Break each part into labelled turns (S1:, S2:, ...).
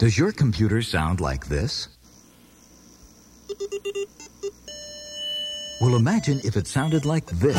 S1: Does your computer sound like this? Well, imagine if it sounded like this.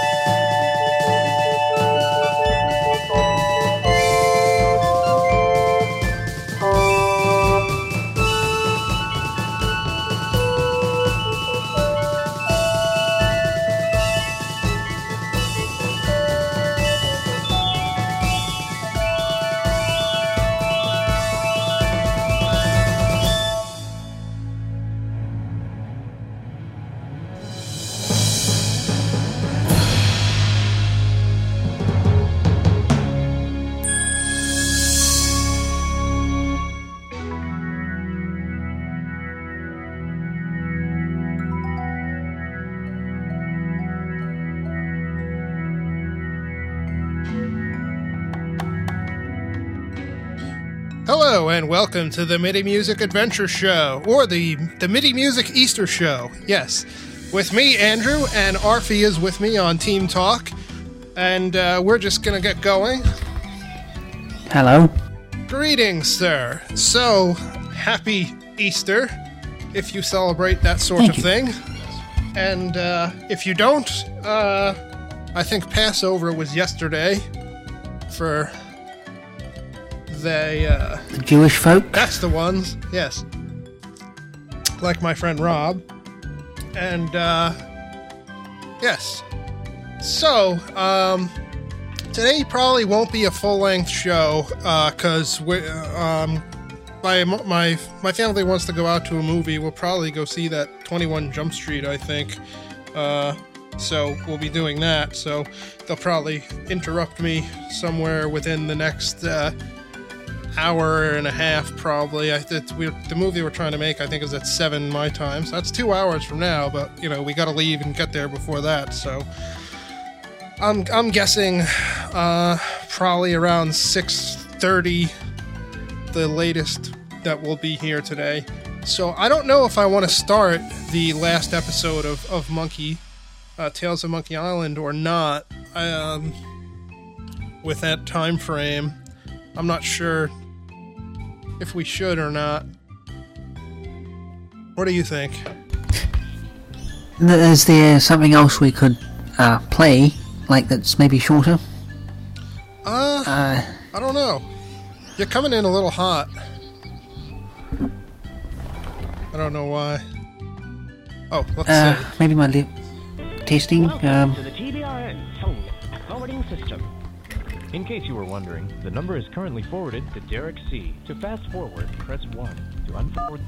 S2: Hello and welcome to the MIDI Music Adventure Show, or the MIDI Music Easter Show. Yes, with me, Andrew, and Arfie is with me on Team Talk, and we're just gonna get going.
S3: Hello.
S2: Greetings, sir. So, happy Easter, if you celebrate that sort of thing. And if you don't, I think Passover was yesterday for the
S3: Jewish folk.
S2: That's the ones, yes. Like my friend Rob. And, yes. So, today probably won't be a full-length show, because my family wants to go out to a movie. We'll probably go see that 21 Jump Street, I think. So we'll be doing that. So they'll probably interrupt me somewhere within the next hour and a half, probably. The movie we're trying to make, I think, is at 7 my time. So that's 2 hours from now. But you know, we got to leave and get there before that. So I'm guessing probably around 6:30, the latest that will be here today. So I don't know if I want to start the last episode of Monkey Tales of Monkey Island or not. With that time frame, I'm not sure if we should or not. What do you think?
S3: Is there something else we could play, like that's maybe shorter?
S2: I don't know. You're coming in a little hot. I don't know why. Oh, let's see.
S3: Maybe my testing.
S4: Welcome to the TBRN phone forwarding system. In case you were wondering, the number is currently forwarded to Derek C. To fast forward, press 1. To unforward,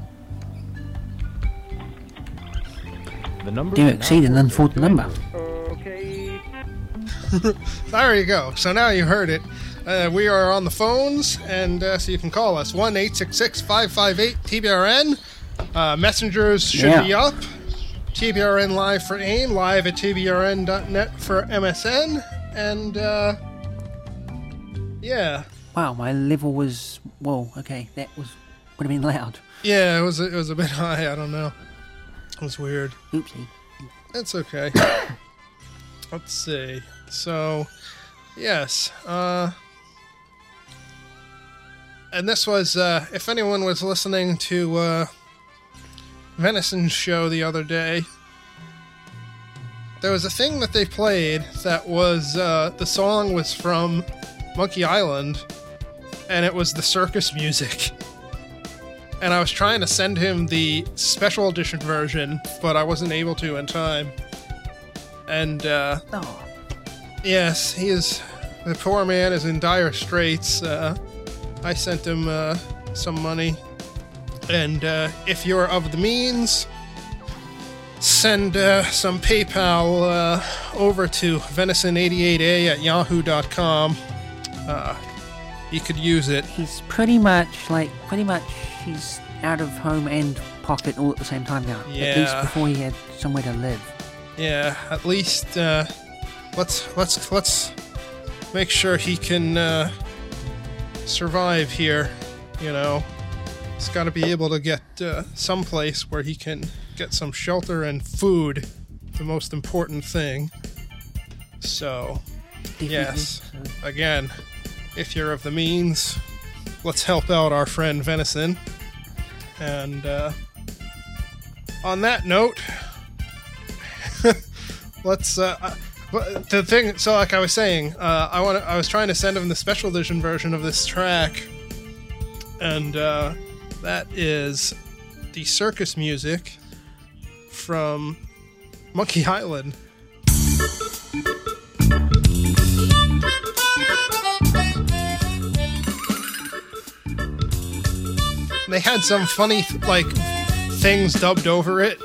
S4: the number.
S3: Derek C. and unforward the number.
S4: Okay.
S2: There you go. So now you heard it. We are on the phones, and so you can call us 1-866-558-TBRN. Messengers should be up. TBRN Live for AIM, live at tbrn.net for MSN, and yeah.
S3: Wow, my level was okay. That would have been loud.
S2: Yeah, it was a bit high. I don't know. It was weird.
S3: Oopsie.
S2: It's okay. Let's see. So, yes. And this was, if anyone was listening to Venison's show the other day, there was a thing that they played that was, the song was from Monkey Island, and it was the circus music. And I was trying to send him the special edition version, but I wasn't able to in time. And, yes, the poor man is in dire straits. I sent him some money, and if you're of the means, send some PayPal over to venison88a@yahoo.com. You could use it.
S3: He's pretty much he's out of home and pocket all at the same time now.
S2: Yeah.
S3: At least before he had somewhere to live.
S2: Yeah, at least let's make sure he can survive here. You know, he's got to be able to get someplace where he can get some shelter and food, the most important thing. So,
S3: Definitely.
S2: yes, again, if you're of the means, let's help out our friend Venison. And on that note, let's. The thing. So, like I was saying, I was trying to send him the special edition version of this track, and that is the circus music from Monkey Island. They had some funny, like, things dubbed over it.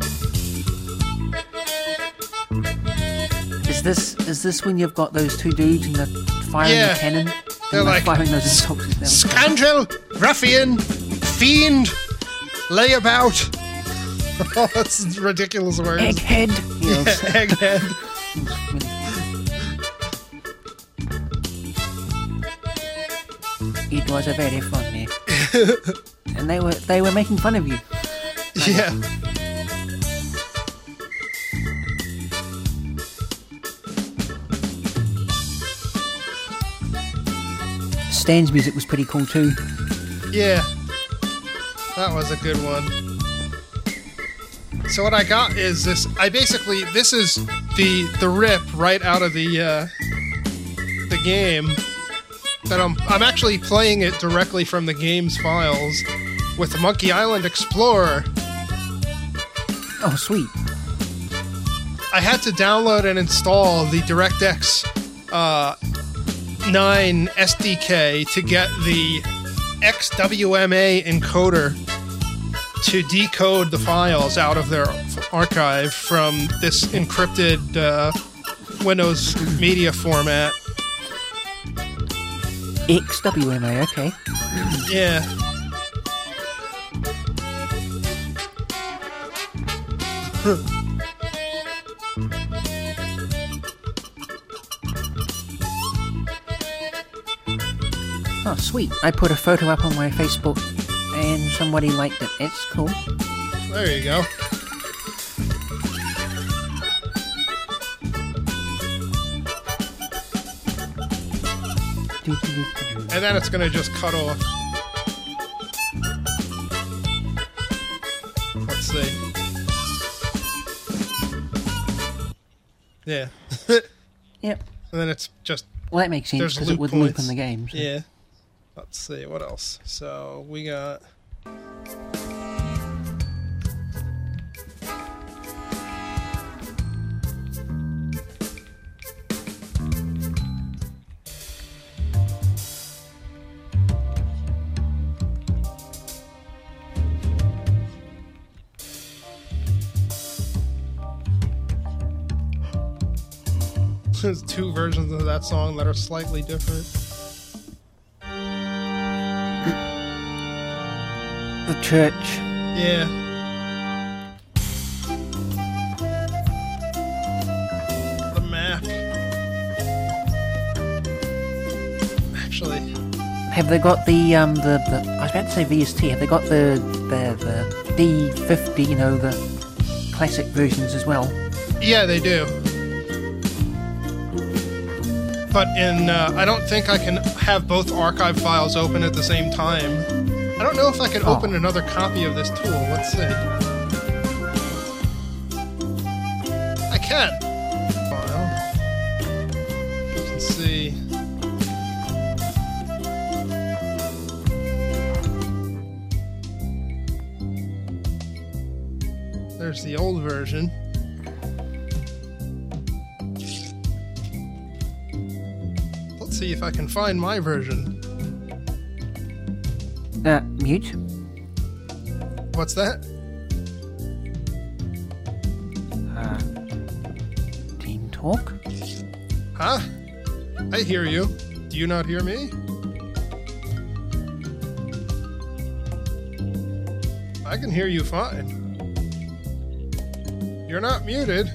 S3: Is this when you've got those two dudes and they're firing the cannon?
S2: They're like,
S3: firing those insults down.
S2: Scoundrel, ruffian, fiend, layabout. Oh, that's ridiculous words.
S3: Egghead.
S2: Yeah, egghead.
S3: It was a very funny. And they were making fun of you.
S2: Yeah.
S3: Stan's music was pretty cool too.
S2: Yeah. That was a good one. So what I got is this. This is the rip right out of the game. That I'm actually playing it directly from the game's files with the Monkey Island Explorer.
S3: Oh, sweet.
S2: I had to download and install the DirectX 9 SDK to get the XWMA encoder to decode the files out of their archive from this encrypted Windows media format.
S3: XWMA, okay.
S2: Yeah.
S3: Oh, sweet. I put a photo up on my Facebook and somebody liked it. It's cool.
S2: There you go. And then it's gonna just cut off. Let's see. Yeah.
S3: Yep.
S2: And then it's just...
S3: Well, that makes sense because it would loop in the game. So.
S2: Yeah. Let's see, what else? So, we got... There's two versions of that song that are slightly different.
S3: The church.
S2: Yeah. The map. Actually.
S3: Have they got the I was about to say VST. Have they got the D50? You know, the classic versions as well.
S2: Yeah, they do. But I don't think I can have both archive files open at the same time. I don't know if I can open another copy of this tool. Let's see. I can. File. Let's see. There's the old version. See if I can find my version.
S3: Mute.
S2: What's that?
S3: Team Talk.
S2: Huh? I hear you. Do you not hear me? I can hear you fine. You're not muted.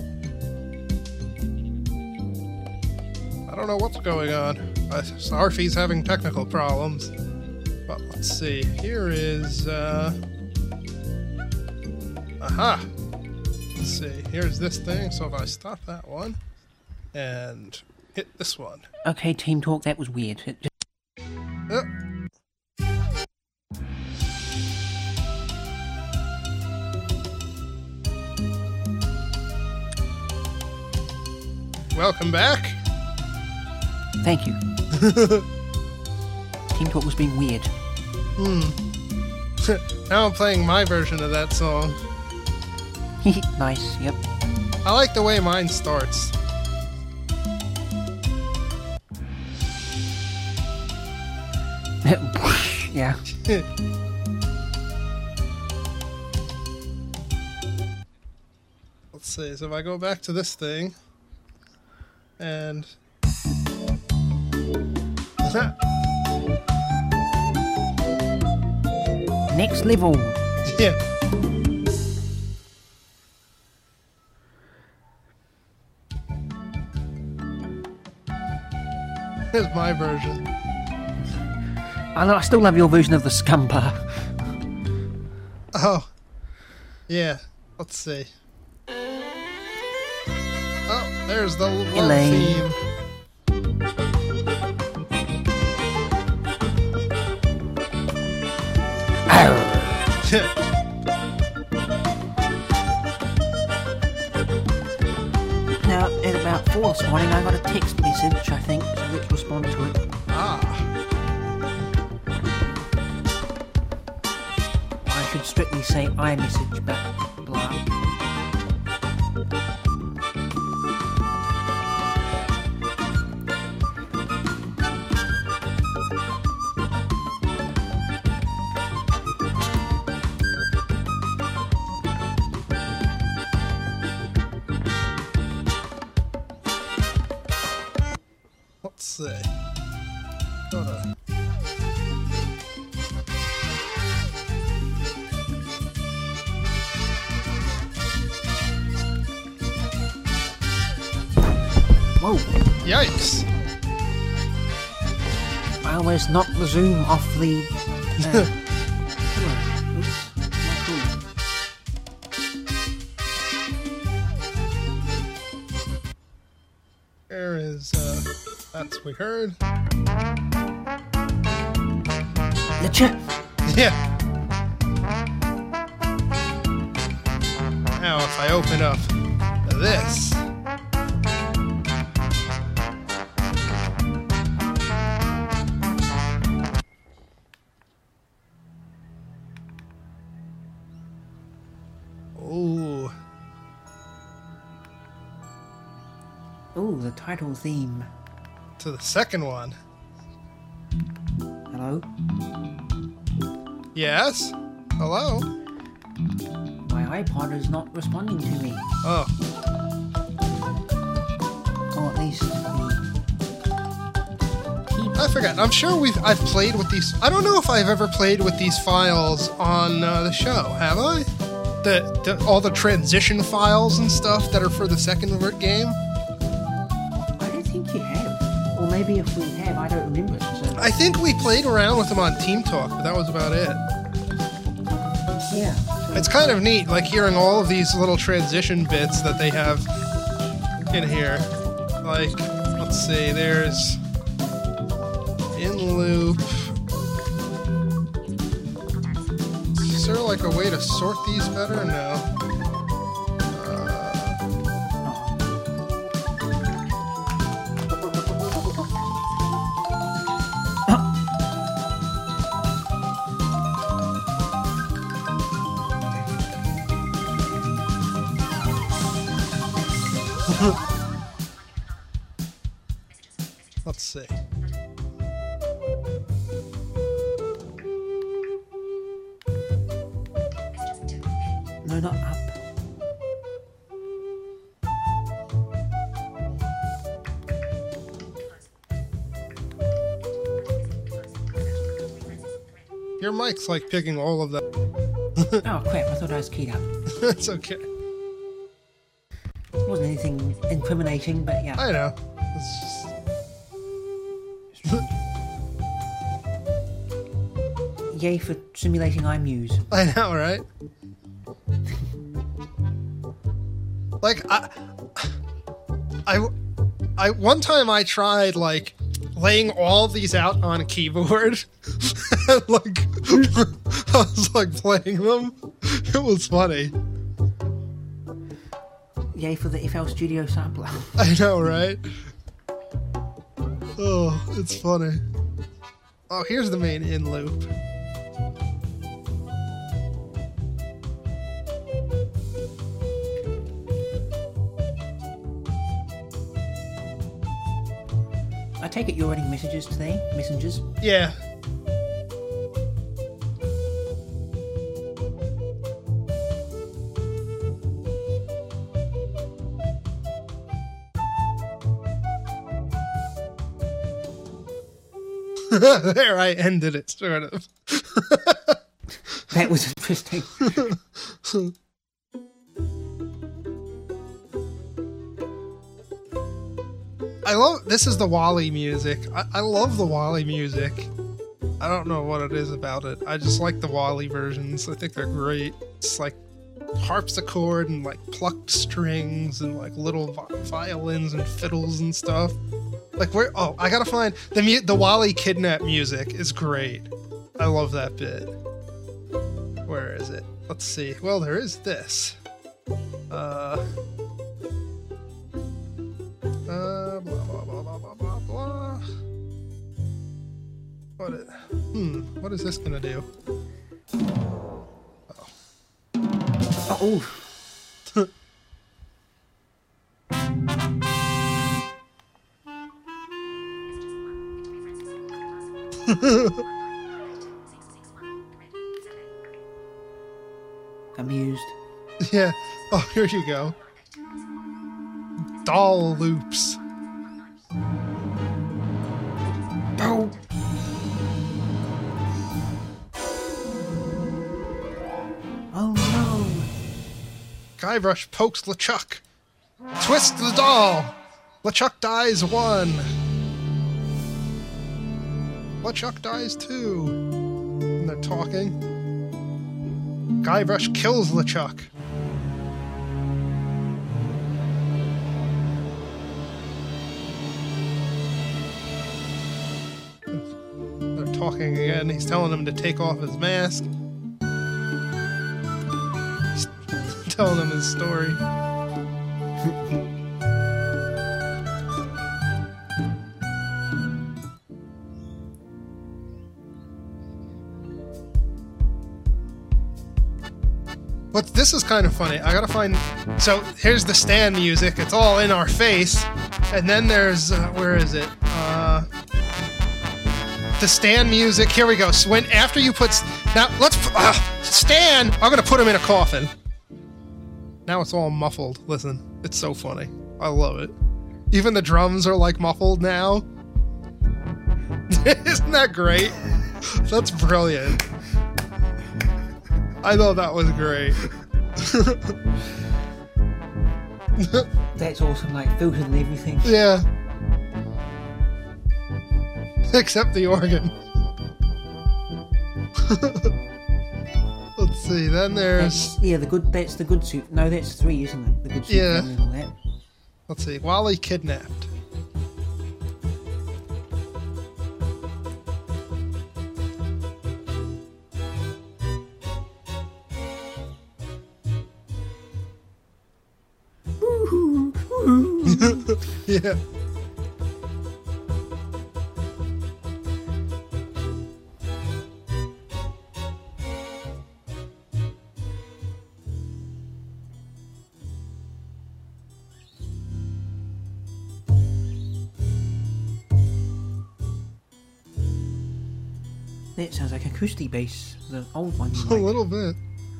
S2: I don't know what's going on. Sarfy's having technical problems. But let's see. Here is, aha! Let's see. Here's this thing. So if I stop that one and hit this one.
S3: Okay, Team Talk, that was weird.
S2: welcome back.
S3: Thank you. Team Talk was being weird.
S2: Now I'm playing my version of that song.
S3: Nice, yep.
S2: I like the way mine starts.
S3: Yeah.
S2: Let's see, so if I go back to this thing, and...
S3: Next level.
S2: yeah. Here's my version.
S3: I still love your version of the Scumper.
S2: Oh. Yeah. Let's see. Oh, there's the love
S3: Elaine.
S2: theme.
S3: Now, at about 4 this morning, I got a text message, I think, so let's respond to it. I should strictly say iMessage, but blah.
S2: Let's see. Hold on.
S3: Whoa,
S2: Yikes.
S3: I almost knocked the zoom off the... Oops, not cool.
S2: There is, that's we heard.
S3: Letcha.
S2: Yeah. Now, if I open up this. Ooh.
S3: Ooh, the title theme.
S2: To the second one.
S3: Hello?
S2: Yes? Hello?
S3: My iPod is not responding to me.
S2: Oh.
S3: Or at least
S2: I forgot. I'm sure I've played with these. I don't know if I've ever played with these files on the show. Have I? All the transition files and stuff that are for the second game.
S3: I don't think you have. Or maybe if we have, I don't remember it. So.
S2: I think we played around with them on Team Talk, but that was about it.
S3: Yeah. So
S2: It's kind of neat, like hearing all of these little transition bits that they have in here. Like, let's see, there's in loop. Is there like a way to sort these better? No. Let's see.
S3: no, not up.
S2: Your mic's like picking all of that.
S3: Oh crap! I thought I was keyed up.
S2: It's okay.
S3: It wasn't anything incriminating, but yeah.
S2: I know. It's just...
S3: Yay for simulating iMuse.
S2: I know, right? Like, I one time I tried, like, laying all these out on a keyboard. And, like, I was, like, playing them. It was funny.
S3: Yay for the FL Studio sampler.
S2: I know, right? Oh, it's funny. Oh, here's the main in loop.
S3: I take it you're writing messages today? Messengers?
S2: Yeah. There, I ended it, sort of.
S3: That was interesting.
S2: This is the Wally music. I love the Wally music. I don't know what it is about it. I just like the Wally versions. I think they're great. It's like harpsichord and like plucked strings and like little violins and fiddles and stuff. Like I gotta find the Wally Kidnap music is great. I love that bit. Where is it? Let's see. Well, there is this. Blah blah blah blah blah blah blah. What is this gonna do?
S3: Oh. Amused.
S2: Yeah. Oh, here you go. Doll loops.
S3: Oh. Oh no.
S2: Guybrush pokes LeChuck. Twist the doll. LeChuck dies 1. LeChuck dies 2. And they're talking. Guybrush kills LeChuck. They're talking again. He's telling him to take off his mask. He's telling him his story. But this is kind of funny. I gotta find... So, here's the Stan music. It's all in our face. And then there's... where is it? The Stan music. Here we go. So when after you put... Now, let's... Stan! I'm gonna put him in a coffin. Now it's all muffled. Listen. It's so funny. I love it. Even the drums are, like, muffled now. Isn't that great? That's brilliant. I thought that was great.
S3: That's awesome, like filtered and everything.
S2: Yeah. Except the organ. Let's see, then there's...
S3: That's the good suit. No, that's 3, isn't it? The good suit.
S2: Yeah.
S3: And all that.
S2: Let's see, Wally Kidnapped. Yeah.
S3: That sounds like acoustic bass, the old one.
S2: A little bit.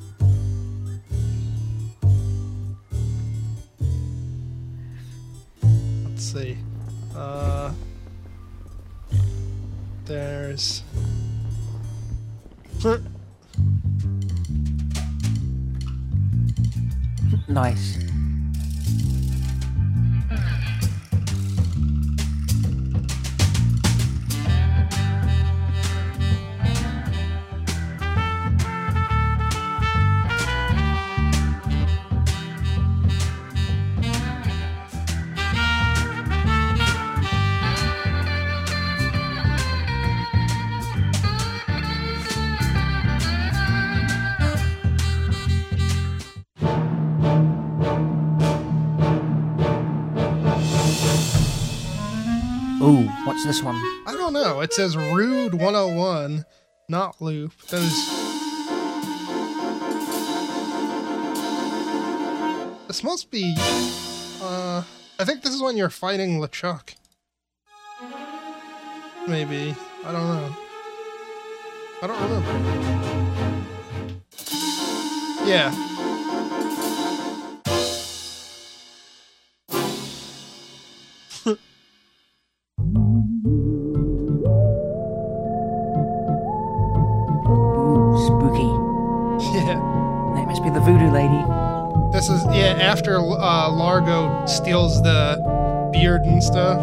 S2: Let's see. There's...
S3: Nice. What's this one?
S2: I don't know. It says Rude 101, not Loop. This must be... I think this is when you're fighting LeChuck. Maybe. I don't know. I don't remember. Yeah.
S3: Ooh, spooky.
S2: Yeah.
S3: That must be the voodoo lady.
S2: This is, yeah, after Largo steals the beard and stuff.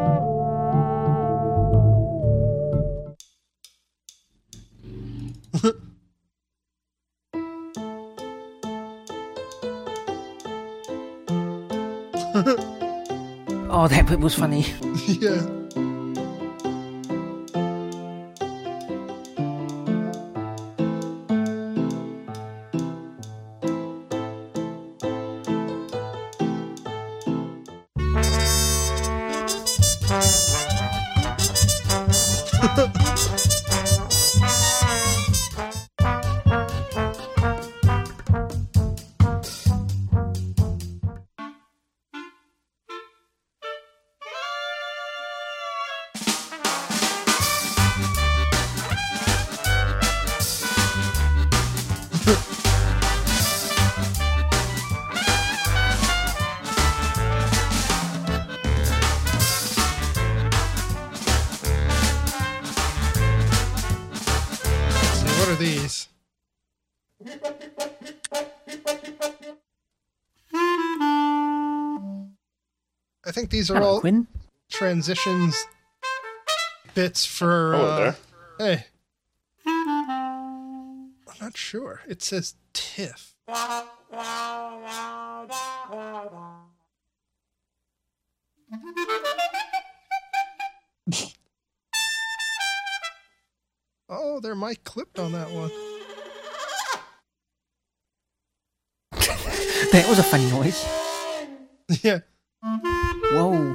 S3: Oh, that bit was funny.
S2: Yeah. What are these? I think these are
S3: Hello,
S2: all
S3: Quinn.
S2: transitions bits for...
S5: there.
S2: Hey. I'm not sure. It says TIFF. Oh, their mic clipped on that one.
S3: That was a funny noise.
S2: Yeah.
S3: Whoa.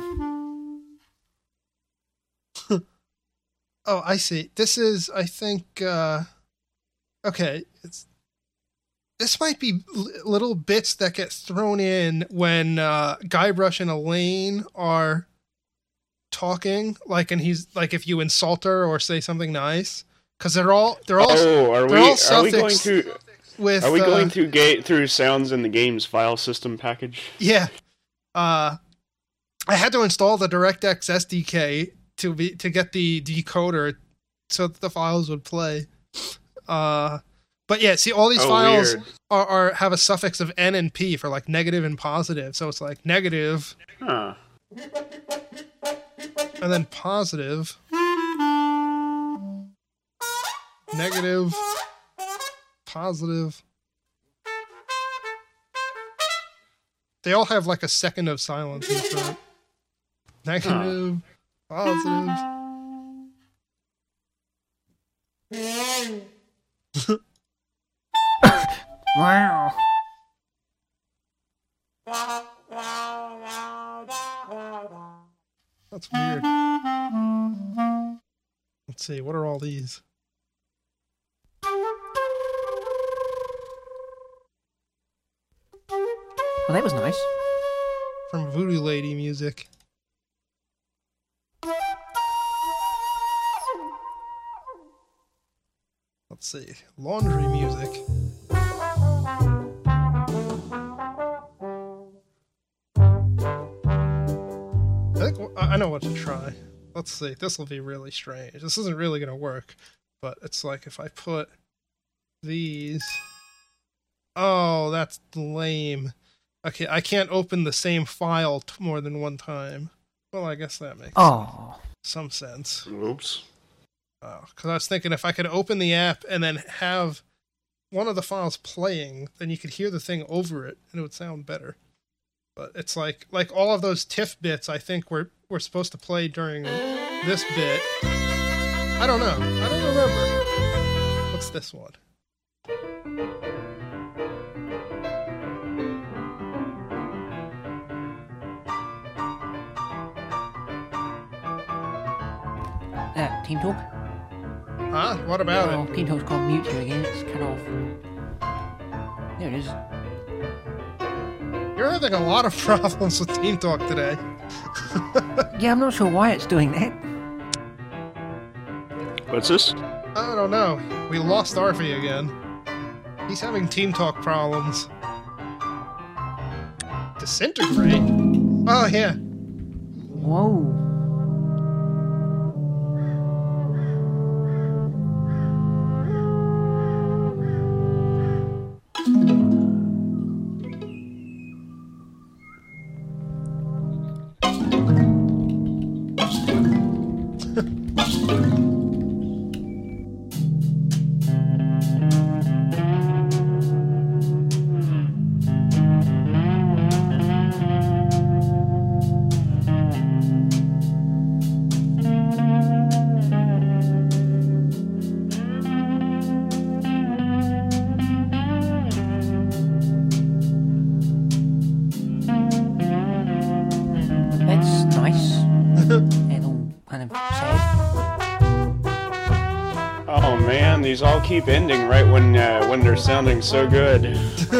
S2: Oh, I see. This is, I think, okay. This might be little bits that get thrown in when Guybrush and Elaine are talking, like, and he's like, if you insult her or say something nice, because they're all
S5: Oh, are we going to
S2: with
S5: are we going to gate through sounds in the game's file system package?
S2: Yeah. I had to install the DirectX SDK to get the decoder so that the files would play. But yeah, see, all these files are have a suffix of N and P for like negative and positive. So it's like negative,
S5: Huh.
S2: and then positive, negative, positive. They all have like a second of silence in front. Negative, positive.
S3: Wow.
S2: That's weird. Let's see, what are all these?
S3: Well, that was nice.
S2: From Voodoo Lady music. Let's see, laundry music. I know what to try. Let's see, this will be really strange. This isn't really going to work, but it's like if I put these... Oh, that's lame. Okay, I can't open the same file more than one time. Well, I guess that makes some sense.
S5: Oops.
S2: Because I was thinking if I could open the app and then have one of the files playing, then you could hear the thing over it, and it would sound better. But it's like all of those TIFF bits, I think, were supposed to play during this bit. I don't know. I don't remember. What's this one?
S3: Team Talk.
S2: Huh? What about
S3: Well,
S2: it?
S3: Team Talk's gone mute here again. It's cut off. There it is.
S2: You're having a lot of problems with Team Talk today.
S3: Yeah, I'm not sure why it's doing that.
S5: What's this?
S2: I don't know. We lost Arfie again. He's having Team Talk problems. Disintegrate? Oh, yeah.
S3: Whoa. That's nice. And all kind of sad.
S5: Oh man, these all keep ending right when they're sounding so good.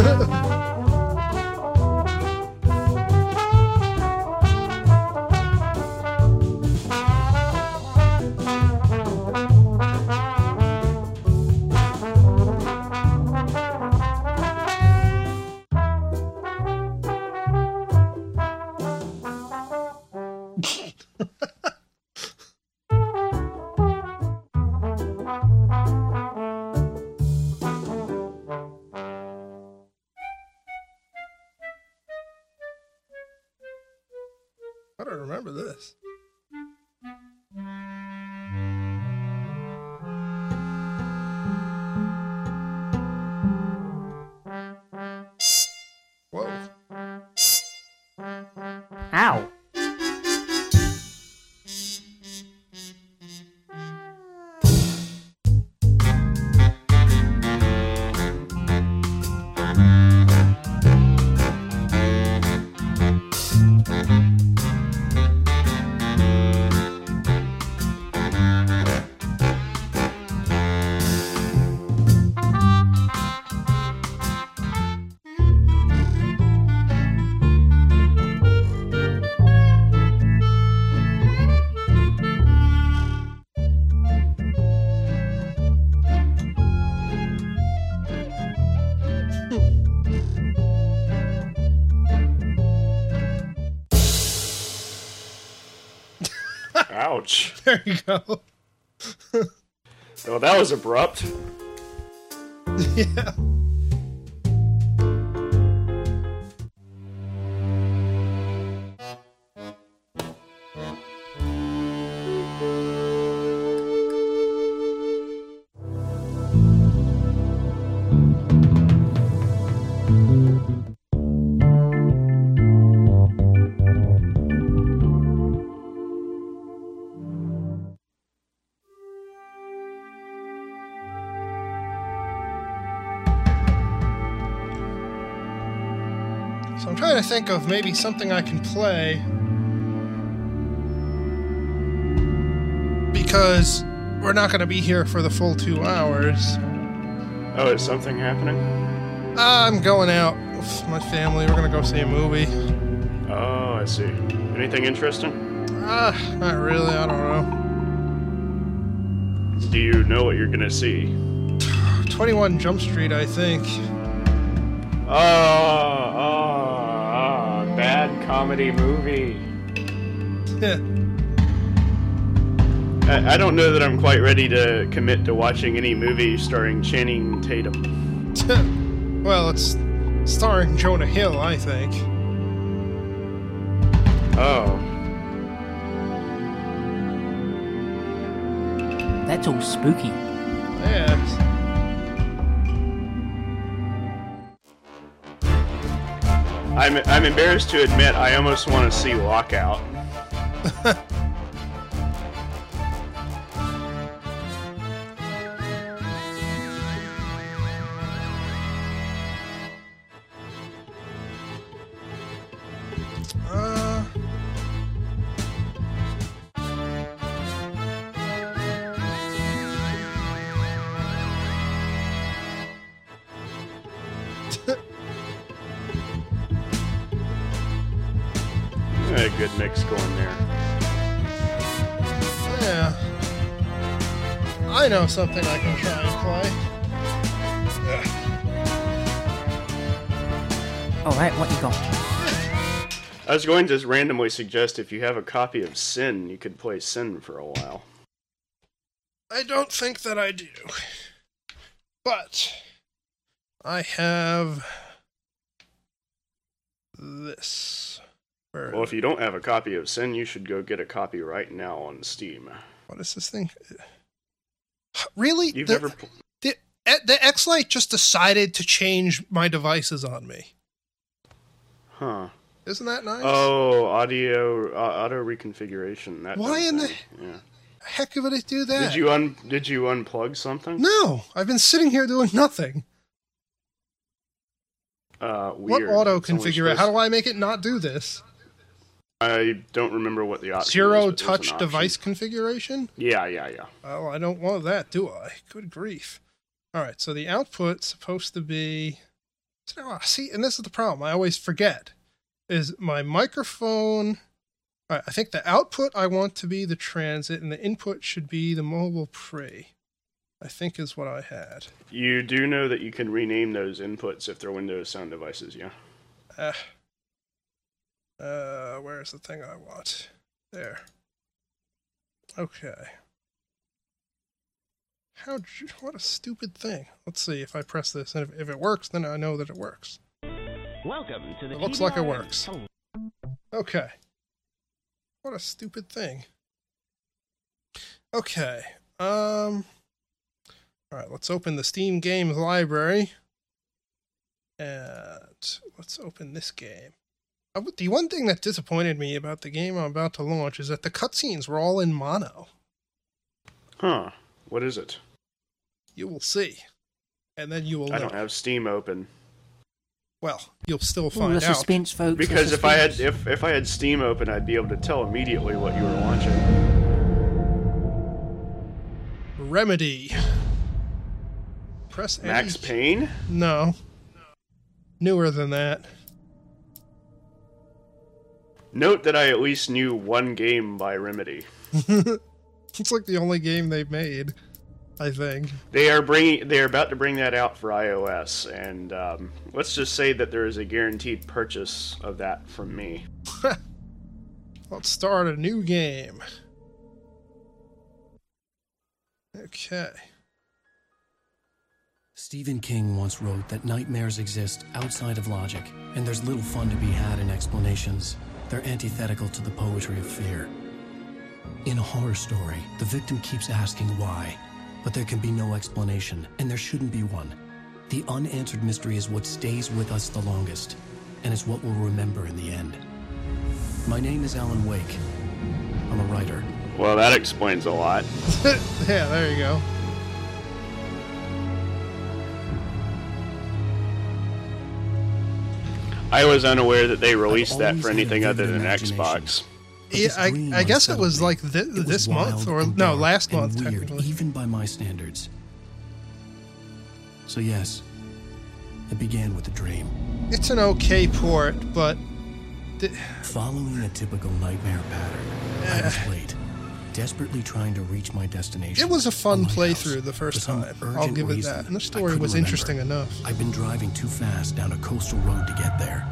S2: I don't remember this. Whoa.
S3: Ow.
S5: Ouch.
S2: There you go.
S5: Oh, that was abrupt.
S2: Yeah. So I'm trying to think of maybe something I can play. Because we're not going to be here for the full 2 hours.
S5: Oh, is something happening?
S2: I'm going out with my family. We're going to go see a movie.
S5: Oh, I see. Anything interesting?
S2: Not really. I don't know.
S5: Do you know what you're gonna see?
S2: 21 Jump Street, I think.
S5: Bad comedy movie.
S2: Yeah.
S5: I don't know that I'm quite ready to commit to watching any movie starring Channing Tatum.
S2: Well, it's starring Jonah Hill, I think.
S5: Oh.
S3: That's all spooky.
S2: Yeah.
S5: I'm embarrassed to admit I almost want to see Lockout. A good mix going there.
S2: Yeah. I know something I can try and play.
S3: Alright, what you got?
S5: I was going to randomly suggest if you have a copy of Sin, you could play Sin for a while.
S2: I don't think that I do. But I have this.
S5: Well, if you don't have a copy of Sin, you should go get a copy right now on Steam.
S2: What is this thing? Really?
S5: You've never...
S2: The X-Lite just decided to change my devices on me.
S5: Huh.
S2: Isn't that nice?
S5: Oh, auto reconfiguration. That
S2: Why in the heck would it do that?
S5: Did you unplug something?
S2: No, I've been sitting here doing nothing.
S5: Weird.
S2: What auto configure? How do I make it not do this?
S5: I don't remember what the option
S2: Zero
S5: is,
S2: touch device configuration?
S5: Yeah.
S2: Oh, I don't want that, do I? Good grief. Alright, so the output's supposed to be... See, and this is the problem, I always forget. Is my microphone... Alright, I think the output I want to be the Transit, and the input should be the Mobile Pre. I think is what I had.
S5: You do know that you can rename those inputs if they're Windows sound devices, yeah?
S2: Where's the thing I want? There. Okay. What a stupid thing. Let's see if I press this, and if it works, then I know that it works.
S4: Welcome to the
S2: It looks like it works. Okay. What a stupid thing. Okay. Alright, let's open the Steam Games Library. And let's open this game. The one thing that disappointed me about the game I'm about to launch is that the cutscenes were all in mono.
S5: Huh. What is it?
S2: You will see. And then you will know.
S5: I don't have Steam open.
S2: Well, you'll still find
S3: the suspense,
S2: out.
S3: folks.
S5: Because if I had Steam open, I'd be able to tell immediately what you were launching.
S2: Remedy. Press
S5: Max
S2: any...
S5: Payne?
S2: No. Newer than that.
S5: Note that I at least knew one game by Remedy.
S2: It's like the only game they've made, I think.
S5: They're about to bring that out for iOS, and let's just say that there is a guaranteed purchase of that from me.
S2: Let's start a new game. Okay.
S6: Stephen King once wrote that nightmares exist outside of logic, and there's little fun to be had in explanations. They're antithetical to the poetry of fear. In a horror story, the victim keeps asking why, but there can be no explanation, and there shouldn't be one. The unanswered mystery is what stays with us the longest, and it's what we'll remember in the end. My name is Alan Wake. I'm a writer.
S5: Well, that explains a lot.
S2: Yeah, there you go.
S5: I was unaware that they released that for anything other than Xbox.
S2: Yeah, I guess it was like this month, or no, last month,
S6: weird,
S2: technically.
S6: even by my standards. So yes, it began with a dream.
S2: It's an okay port, but...
S6: Following a typical nightmare pattern, I was late, desperately trying to reach my destination.
S2: It was a fun
S6: my
S2: playthrough
S6: house.
S2: the first
S6: For some
S2: time.
S6: urgent
S2: I'll give it
S6: reason,
S2: that. And the
S6: I
S2: story
S6: couldn't
S2: was
S6: remember.
S2: interesting enough.
S6: I've been driving too fast down a coastal road to get there.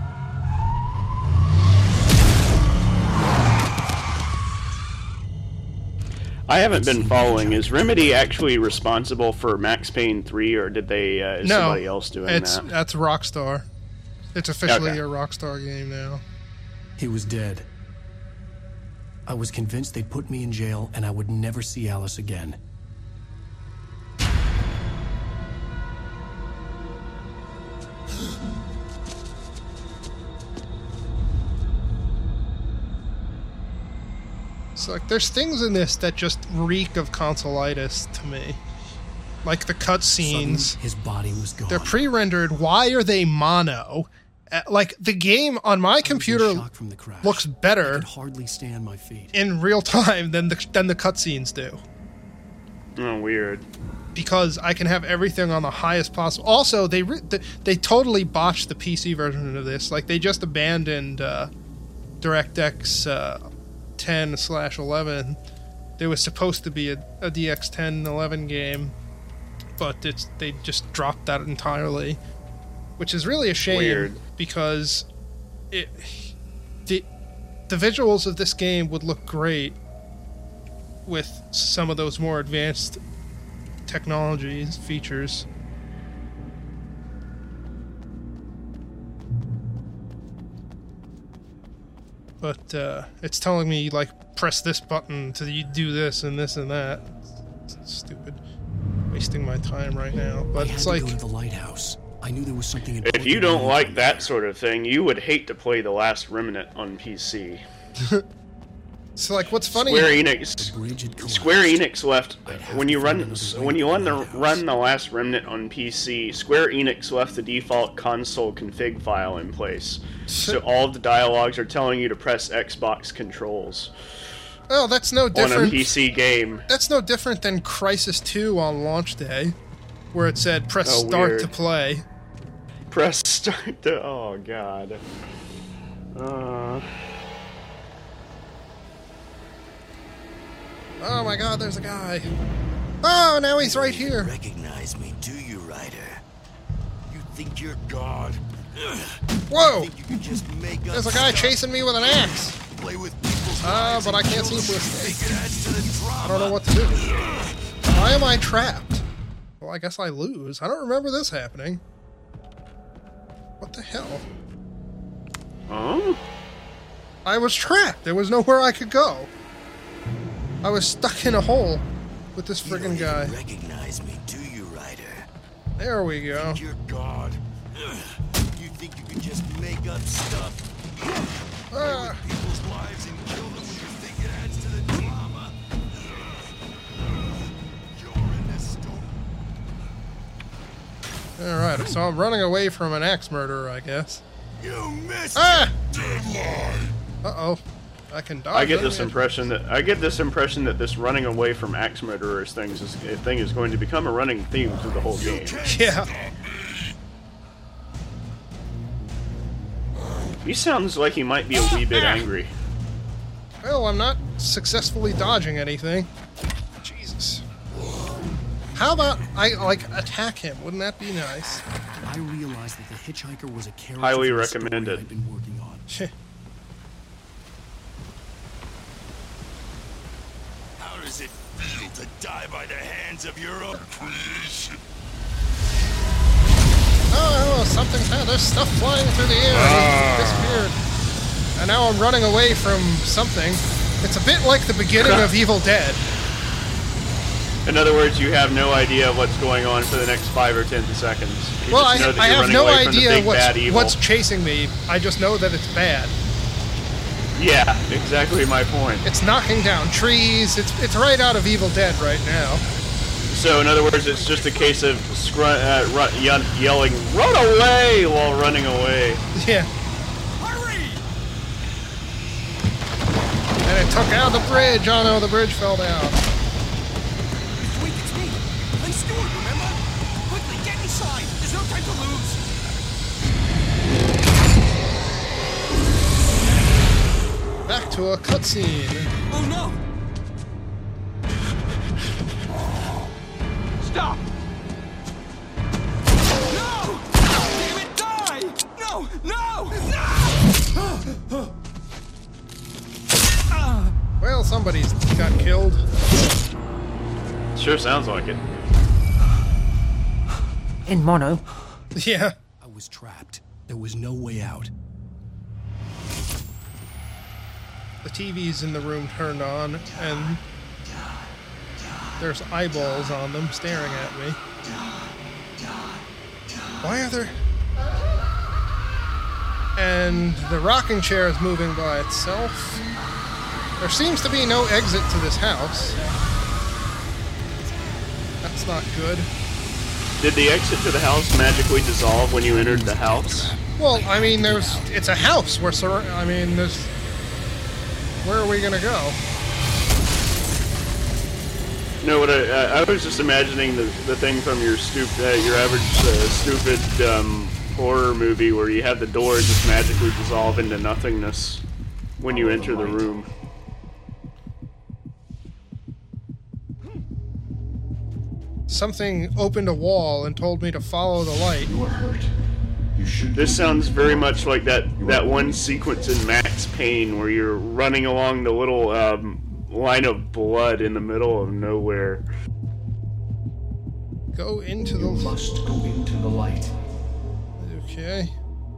S5: I haven't been following. Is Remedy actually responsible for Max Payne 3, or did they? Is somebody else doing that?
S2: That's Rockstar. It's officially
S5: Okay.
S2: a Rockstar game now.
S6: He was dead. I was convinced they'd put me in jail and I would never see Alice again.
S2: So, like, there's things in this that just reek of consolitis to me. Like the cutscenes.
S6: Suddenly, his body was gone.
S2: They're pre-rendered. Why are they mono? Like, the game on my computer
S6: from the crash.
S2: looks
S6: I
S2: better
S6: could hardly stand my feet.
S2: in real time than the cutscenes do.
S5: Oh, weird.
S2: because I can have everything on the highest possible. Also, they totally botched the PC version of this. Like, they just abandoned DirectX 10/11. There was supposed to be a DX 10/11 game, but they just dropped that entirely, which is really a shame.
S5: Weird.
S2: Because the visuals of this game would look great with some of those more advanced technologies, features. But it's telling me, like, press this button to do this and this and that. It's stupid. Wasting my time right now. But it's like,
S6: go to the lighthouse. I knew there was something
S5: If you don't like that sort of thing, you would hate to play The Last Remnant on PC.
S2: so like, what's funny?
S5: Square Enix left when you run The Last Remnant on PC. Square Enix left the default console config file in place, so all of the dialogues are telling you to press Xbox controls.
S2: Oh, that's no different
S5: on a PC game.
S2: That's no different than Crysis 2 on launch day, where it said press start
S5: weird.
S2: to play.
S5: Press start to. Oh god.
S2: Oh my god, there's a guy. Oh, now he's right here.
S7: Recognize me, do you, Ryder? You think you're God?
S2: Whoa!
S7: You think you can just make up
S2: There's a guy
S7: stuff?
S2: chasing me with an axe.
S7: Play with people's lives
S2: But I
S7: and
S2: can't
S7: kill
S2: seem to
S7: them.
S2: escape.
S7: Think it adds to the drama.
S2: I don't know what to do. Why am I trapped? Well, I guess I lose. I don't remember this happening. What the hell?
S5: Oh?
S2: I was trapped. There was nowhere I could go. I was stuck in a hole with this
S7: You don't
S2: friggin'
S7: even
S2: guy.
S7: recognize me, do you, Ryder?
S2: There we go.
S7: Think you're God? You think you can just make up stuff? Play with people's lives and kill them when you think it adds to the drama? You're in this storm.
S2: Alright, so I'm running away from an axe murderer, I guess.
S7: You missed
S2: Ah!
S7: your deadline.
S2: Uh-oh. I can dodge.
S5: I get
S2: them.
S5: this impression that this running away from axe murderers thing is going to become a running theme through the whole game.
S2: Yeah.
S5: He sounds like he might be a wee bit angry.
S2: Well, I'm not successfully dodging anything. Jesus. How about I, like, attack him? Wouldn't that be nice?
S6: I realized that the hitchhiker was a character
S5: Highly
S6: from the story
S5: recommended.
S6: I'd been working on.
S7: How does it feel to die by the hands of your oppressor?
S2: Oh, something's happened. There's stuff flying through the air. He disappeared. And now I'm running away from something. It's a bit like the beginning of Evil Dead.
S5: In other words, you have no idea what's going on for the next 5 or 10 seconds. You
S2: Well,
S5: just know that
S2: I
S5: you're
S2: have
S5: running
S2: no
S5: away from the
S2: idea
S5: big bad evil.
S2: what's chasing me. I just know that it's bad.
S5: Yeah, exactly my point.
S2: It's knocking down trees. It's right out of Evil Dead right now.
S5: So, in other words, it's just a case of yelling, "Run away!" while running away.
S2: Yeah.
S7: Hurry!
S2: And it took out the bridge. Oh no, the bridge fell down.
S7: Wait, it's me. I'm Stuart, remember? Quickly, get inside. There's no time to lose.
S2: Back to a cutscene.
S7: Oh no! Stop! No! Damn it, die! No! No! No!
S2: Well, somebody's got killed.
S5: Sure sounds like it.
S3: In mono.
S2: Yeah.
S6: I was trapped. There was no way out.
S2: The TVs in the room turned on, and there's eyeballs on them staring at me. Why are there... And the rocking chair is moving by itself. There seems to be no exit to this house. That's not good.
S5: Did the exit to the house magically dissolve when you entered the house?
S2: Well, I mean, it's a house. Where are we gonna go?
S5: No, what I was just imagining the thing from your average stupid horror movie where you have the door just magically dissolve into nothingness when you enter the room.
S2: Something opened a wall and told me to follow the light.
S8: You are hurt. You should.
S5: This sounds very much like that one sequence in Max Payne where you're running along the little line of blood in the middle of nowhere.
S2: Go into
S8: You must go into the light.
S2: Okay.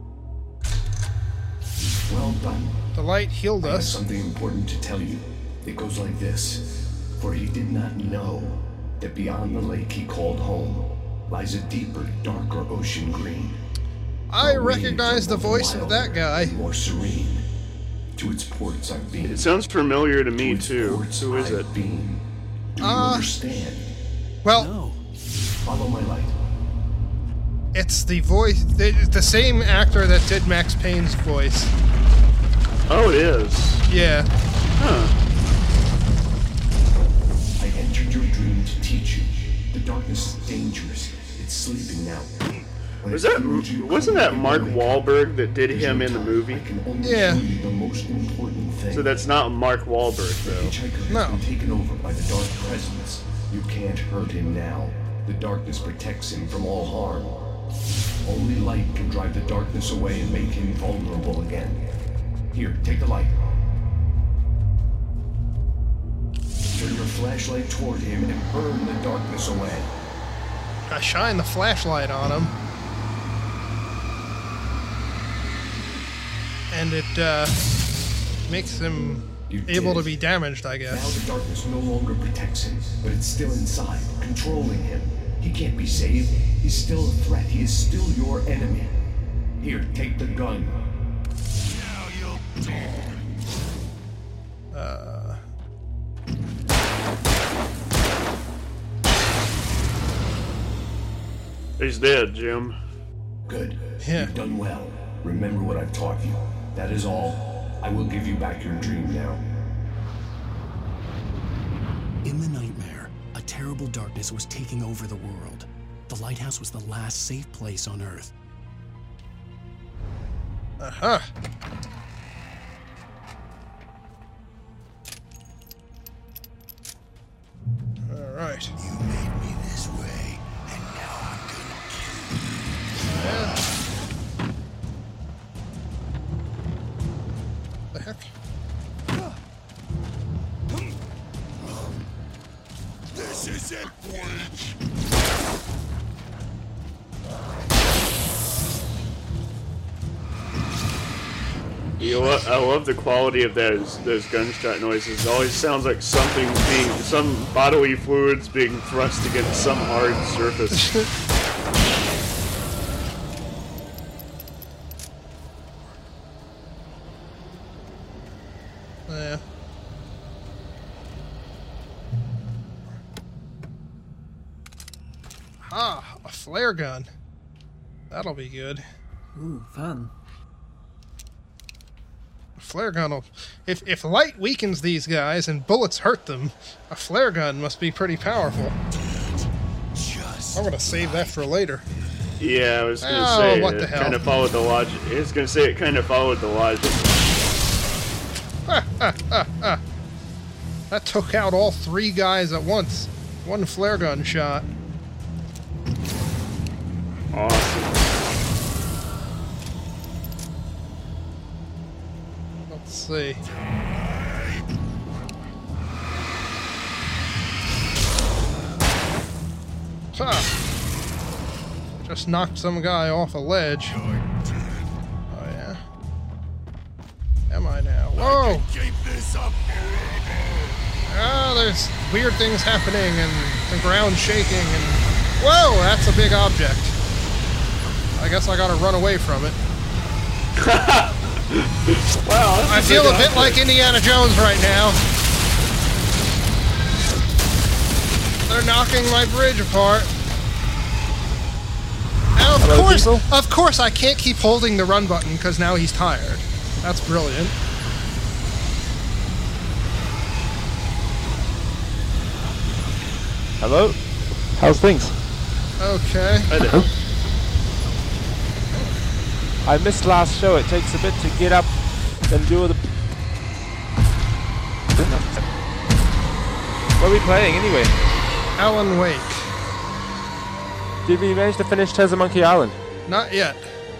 S8: Well done.
S2: The light healed
S8: I have
S2: us.
S8: something important to tell you. It goes like this. For he did not know that beyond the lake he called home lies a deeper, darker ocean green.
S2: I
S8: The
S2: recognize
S8: waves
S2: the
S8: are
S2: voice of that guy.
S8: more serene. To its ports I've been.
S5: It sounds familiar to me too.
S8: Ports
S5: Who is it?
S8: I've been. Do you understand?
S2: Well,
S6: No.
S8: Follow my light.
S2: it's the voice, the same actor that did Max Payne's voice.
S5: Oh, it is.
S2: Yeah.
S5: Huh.
S8: I entered your dream to teach you. The darkness is dangerous. It's sleeping now. When it fuels you,
S5: Wasn't that
S8: come
S5: Mark
S8: awake.
S5: Wahlberg that did
S8: There's
S5: him
S8: no
S5: in the
S8: time.
S5: movie?
S8: I can only
S2: Yeah.
S8: show you the most important thing.
S5: So that's not Mark Wahlberg
S8: The
S5: though.
S8: hitchhiker has
S2: No.
S8: been taken over by the dark presence. You can't hurt him now. The darkness protects him from all harm. Only light can drive the darkness away and make him vulnerable again. Here, take the light. Turn your flashlight toward him and burn the darkness away.
S2: I shine the flashlight on him. And it makes him
S8: You
S2: able
S8: did
S2: to be
S8: it.
S2: damaged, I
S8: Now
S2: guess.
S8: the darkness no longer protects him, but it's still inside, controlling him. He can't be saved. He's still a threat. He is still your enemy. Here, take the gun.
S7: Now you'll die.
S5: He's dead, Jim.
S8: Good.
S2: Yeah.
S8: You've done well. Remember what I've taught you. That is all. I will give you back your dream now.
S6: In the nightmare, a terrible darkness was taking over the world. The lighthouse was the last safe place on Earth.
S2: Uh-huh. All right.
S7: You made me this way, and now I'm gonna kill you.
S2: Yeah. The heck?
S7: This isn't weak.
S5: I love the quality of those gunshot noises. It always sounds like some bodily fluids being thrust against some hard surface.
S2: Yeah. Ah, a flare gun. That'll be good.
S3: Ooh, fun.
S2: A flare gun will... If light weakens these guys and bullets hurt them, a flare gun must be pretty powerful.
S7: Just
S2: I'm gonna save that for later.
S5: Yeah, I was gonna
S2: Oh,
S5: say
S2: what the
S5: it
S2: hell.
S5: kind of followed the logic. I was gonna say it kind of followed the logic.
S2: That took out all three guys at once. One flare gun shot.
S5: Awesome.
S2: Let's see. Ha! Just knocked some guy off a ledge. Oh yeah. Am I now? Whoa!
S7: keep this up forever.
S2: Ah, there's weird things happening and the ground shaking and... Whoa! That's a big object. I guess I gotta run away from it.
S5: Wow.
S2: I feel a bit like Indiana Jones right now. They're knocking my bridge apart. Now, of course, I can't keep holding the run button because now he's tired. That's brilliant.
S9: Hello? How's things?
S2: Okay.
S5: Hi there.
S9: I missed last show. It takes a bit to get up and do the... What are we playing anyway?
S2: Alan Wake.
S9: Did we manage to finish Tales of Monkey Island?
S2: Not yet.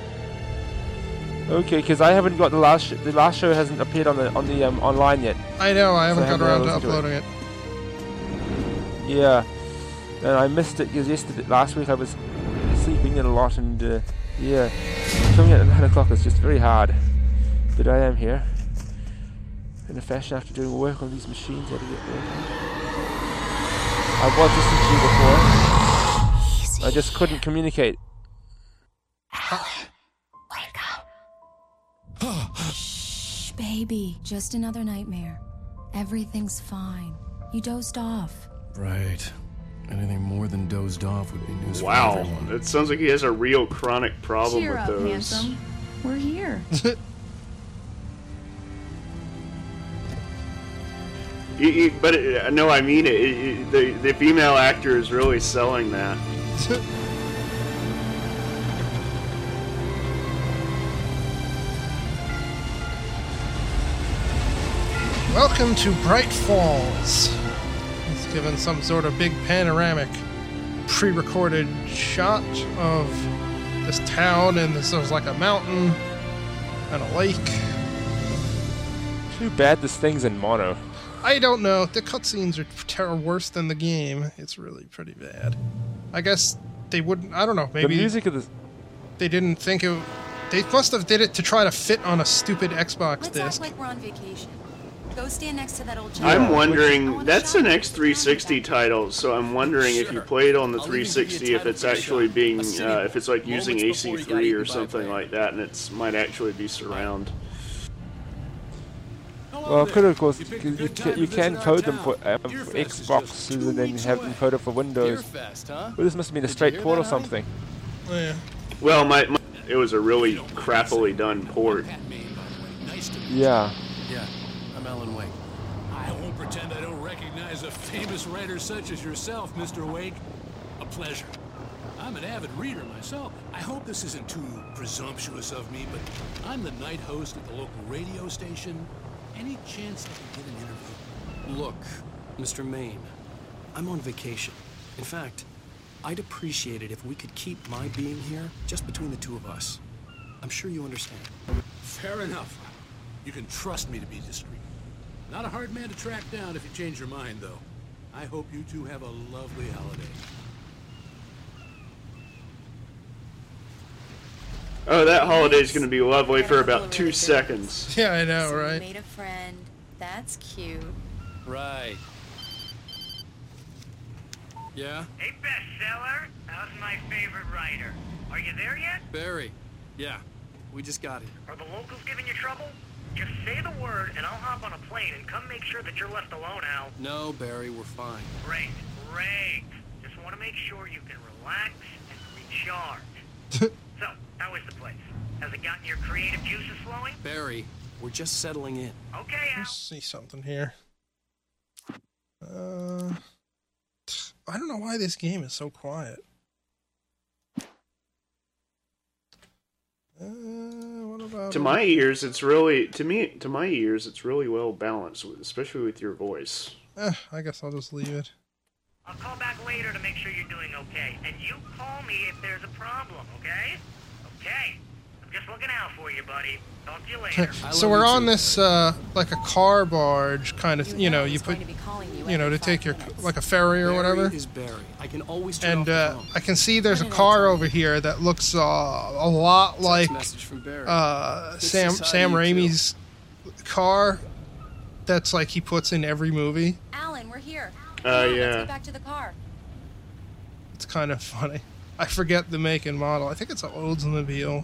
S9: Okay, because I haven't got the last show hasn't appeared on the online yet.
S2: I know, I haven't got around to
S9: listened to
S2: uploading it.
S9: Yeah, and I missed it because last week I was sleeping in a lot, and yeah, coming out at 9 o'clock is just very hard. But I am here in a fashion after doing work on these machines. How to get working. I was listening to you before. I just couldn't communicate.
S10: Wake up. Shh, baby. Just another nightmare. Everything's fine. You dozed off.
S6: Right. Anything more than dozed off would be news for
S5: Wow,
S6: everyone.
S5: it sounds like he has a real chronic problem
S10: Cheer
S5: with
S10: up,
S5: those.
S10: handsome. We're here.
S5: But no, I mean it. The female actor is really selling that.
S2: Welcome to Bright Falls. He's given some sort of big panoramic pre-recorded shot of this town, and there's like a mountain and a lake.
S9: Too bad this thing's in mono.
S2: I don't know. The cutscenes are worse than the game. It's really pretty bad. I guess they wouldn't. I don't know. Maybe
S9: the music of this.
S2: They didn't think it. They must have did it to try to fit on a stupid Xbox
S10: Let's
S2: disc.
S10: act like we're on vacation. Go stand next to that old
S5: I'm wondering, that's an X360 title, so I'm wondering if you play it on the 360, if it's actually being, if it's like using AC3 or something like that, and it might actually be surround.
S9: Well, could of course you can code them for Xboxes and then have them coded for Windows. Well, this must have been a straight port or something.
S2: Yeah.
S5: Well, it was a really crappily done port.
S9: Yeah.
S6: Yeah, I'm Alan Wake.
S11: I won't pretend I don't recognize a famous writer such as yourself, Mr. Wake. A pleasure. I'm an avid reader myself. I hope this isn't too presumptuous of me, but I'm the night host at the local radio station. Any chance I can get an interview?
S6: Look, Mr. Maine, I'm on vacation. In fact, I'd appreciate it if we could keep my being here just between the two of us. I'm sure you understand.
S11: Fair enough. You can trust me to be discreet. Not a hard man to track down if you change your mind, though. I hope you two have a lovely holiday.
S5: Oh, that holiday's gonna be lovely for about 2 seconds.
S2: Yeah, I know,
S10: So you
S2: right?
S10: made a friend. That's cute.
S6: Right. Yeah?
S12: Hey, bestseller. How's my favorite writer? Are you there yet?
S6: Barry. Yeah. We just got here.
S12: Are the locals giving you trouble? Just say the word, and I'll hop on a plane and come make sure that you're left alone, Al.
S6: No, Barry, we're fine.
S12: Great, great. Just want to make sure you can relax and recharge. So, how is the place? Has it gotten your creative juices flowing?
S6: Barry, we're just settling in.
S12: Okay, Al.
S2: Let's see something here. I don't know why this game is so quiet. What about
S5: To my ears, it's really it's really well balanced, especially with your voice.
S2: I guess I'll just leave it.
S12: I'll call back later to make sure you're doing okay. And you call me if there's a problem, okay? Okay. I'm just looking out for you, buddy. Talk to you later.
S2: So we're on this, like a car barge kind of, you put, to take your, like a ferry or whatever.
S6: Is Barry. I can always turn
S2: And
S6: off the phone.
S2: I can see there's a car over here that looks a lot like
S6: message from Barry.
S2: Sam Raimi's car. That's like he puts in every movie.
S10: Alan, we're here.
S5: Yeah.
S10: Let's get back to the car.
S2: It's kind of funny. I forget the make and model. I think it's an Oldsmobile.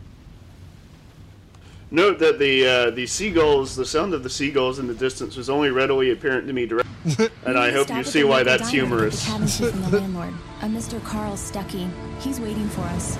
S5: Note that the seagulls, the sound of the seagulls in the distance was only readily apparent to me directly, and I hope you see why that's humorous.
S10: Cabin key from the landlord, a Mr. Carl Stuckey. He's waiting for us.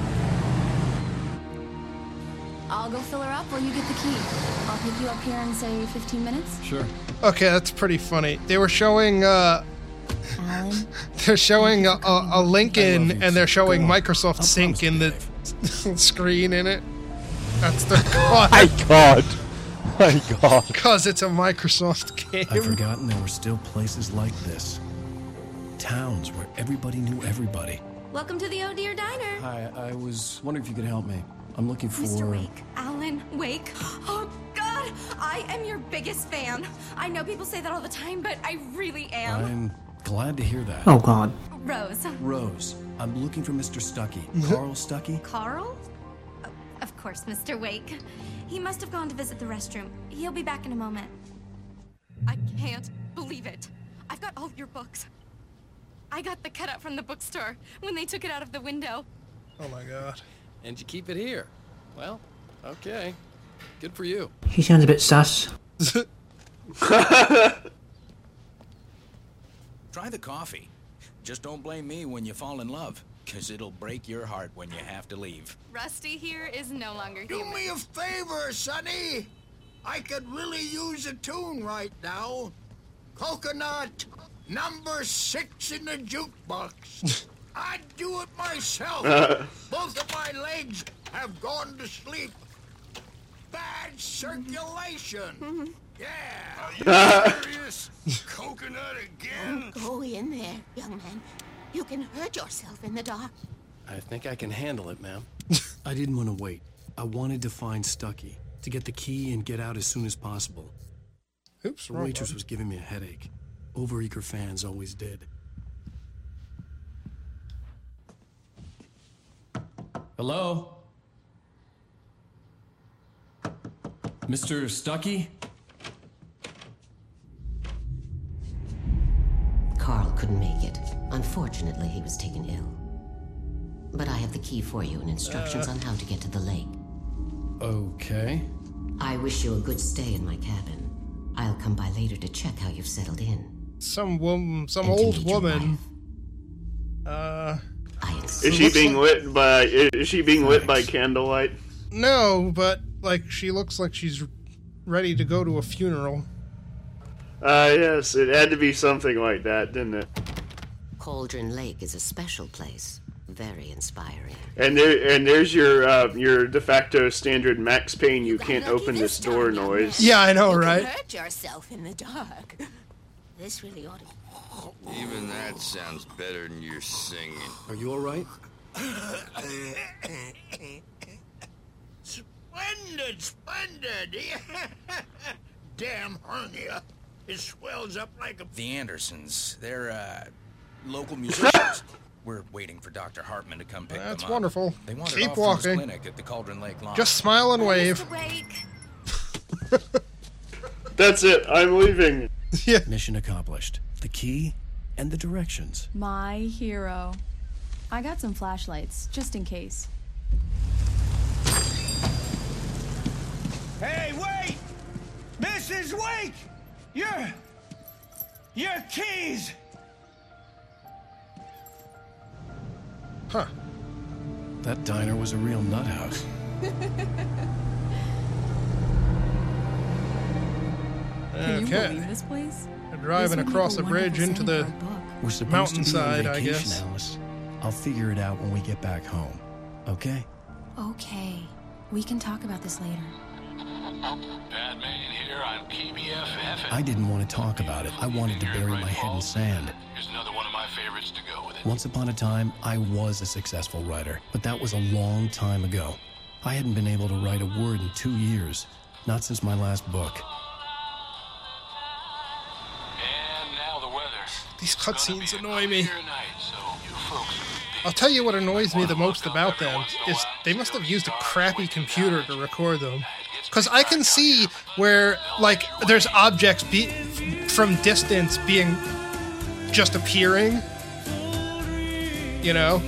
S10: I'll go fill her up while you get the key. I'll pick you up here in, say, 15 minutes.
S6: Sure.
S2: Okay, that's pretty funny. They were showing
S10: Alan?
S2: They're showing a Lincoln, and they're showing Microsoft Sync in the screen in it. That's their god.
S9: My God. My God.
S2: Because it's a Microsoft game.
S6: I'd forgotten there were still places like this. Towns where everybody knew everybody.
S13: Welcome to the Oh Dear Diner.
S6: Hi, I was wondering if you could help me. I'm looking for...
S13: Mr. Wake. Alan Wake. Oh, God. I am your biggest fan. I know people say that all the time, but I really am.
S6: I'm glad to hear that.
S3: Oh, God.
S13: Rose.
S6: Rose, I'm looking for Mr. Stuckey. Carl Stuckey?
S13: Carl? Oh, of course, Mr. Wake. He must have gone to visit the restroom. He'll be back in a moment. I can't believe it. I've got all your books. I got the cutout from the bookstore when they took it out of the window.
S2: Oh my God.
S6: And you keep it here. Well, okay. Good for you.
S3: She sounds a bit sus.
S14: Try the coffee. Just don't blame me when you fall in love, because it'll break your heart when you have to leave.
S13: Rusty here is no longer
S7: Do
S13: human.
S7: me a favor, Sonny. I could really use a tune right now. Coconut, number 6 in the jukebox. I'd do it myself. Both of my legs have gone to sleep. Bad circulation. Yeah.
S15: Are you serious? Coconut again?
S16: Go in there, young man. You can hurt yourself in the dark.
S6: I think I can handle it, ma'am. I didn't want to wait. I wanted to find Stuckey, to get the key and get out as soon as possible.
S2: Oops,
S6: the waitress was giving me a headache. Overeager fans always did. Hello? Mr. Stuckey?
S16: Carl couldn't make it. Unfortunately, he was taken ill. But I have the key for you and instructions on how to get to the lake.
S6: Okay.
S16: I wish you a good stay in my cabin. I'll come by later to check how you've settled in.
S2: Some old woman.
S5: Is she being lit by candlelight?
S2: No, but like she looks like she's ready to go to a funeral.
S5: Yes, it had to be something like that, didn't it?
S16: Cauldron Lake is a special place. Very inspiring.
S5: And there's your de facto standard Max Payne you can't open this door noise.
S2: Yeah, I know, right?
S16: You can hurt yourself in the dark. This really ought to...
S15: Even that sounds better than your singing.
S6: Are you all right?
S7: Splendid. Damn hernia. It swells up like a...
S14: The Andersons, they're, local musicians. We're waiting for Dr. Hartman to come pick them up.
S2: That's wonderful.
S14: They wandered
S2: Keep
S14: off
S2: walking.
S14: from his clinic at the Cauldron Lake Lawn.
S2: Just smile and wave.
S5: That's it. I'm leaving.
S2: Yeah.
S6: Mission accomplished. The key and the directions.
S10: My hero. I got some flashlights, just in case.
S17: Hey, wait! Mrs. Wake! Your keys!
S2: Huh.
S6: That diner was a real nut house.
S10: Can you
S2: Okay.
S10: believe this place?
S2: They're driving across a bridge into the
S6: We're supposed
S2: mountainside,
S6: to be on
S2: I
S6: vacation,
S2: guess.
S6: Alice. I'll figure it out when we get back home. Okay?
S10: Okay. We can talk about this later.
S11: Batman here on KBFF.
S6: I didn't want to talk about it. I wanted to bury my head in sand.
S11: Here's another one of my favorites to go with it.
S6: Once upon a time, I was a successful writer, but that was a long time ago. I hadn't been able to write a word in 2 years, not since my last book.
S11: And now the weather.
S2: These cutscenes annoy me.
S11: Night, so you folks
S2: I'll tell you what annoys me the most about them is they must have used a crappy computer to record them. Because I can see where, like, there's objects from distance being just appearing. You know?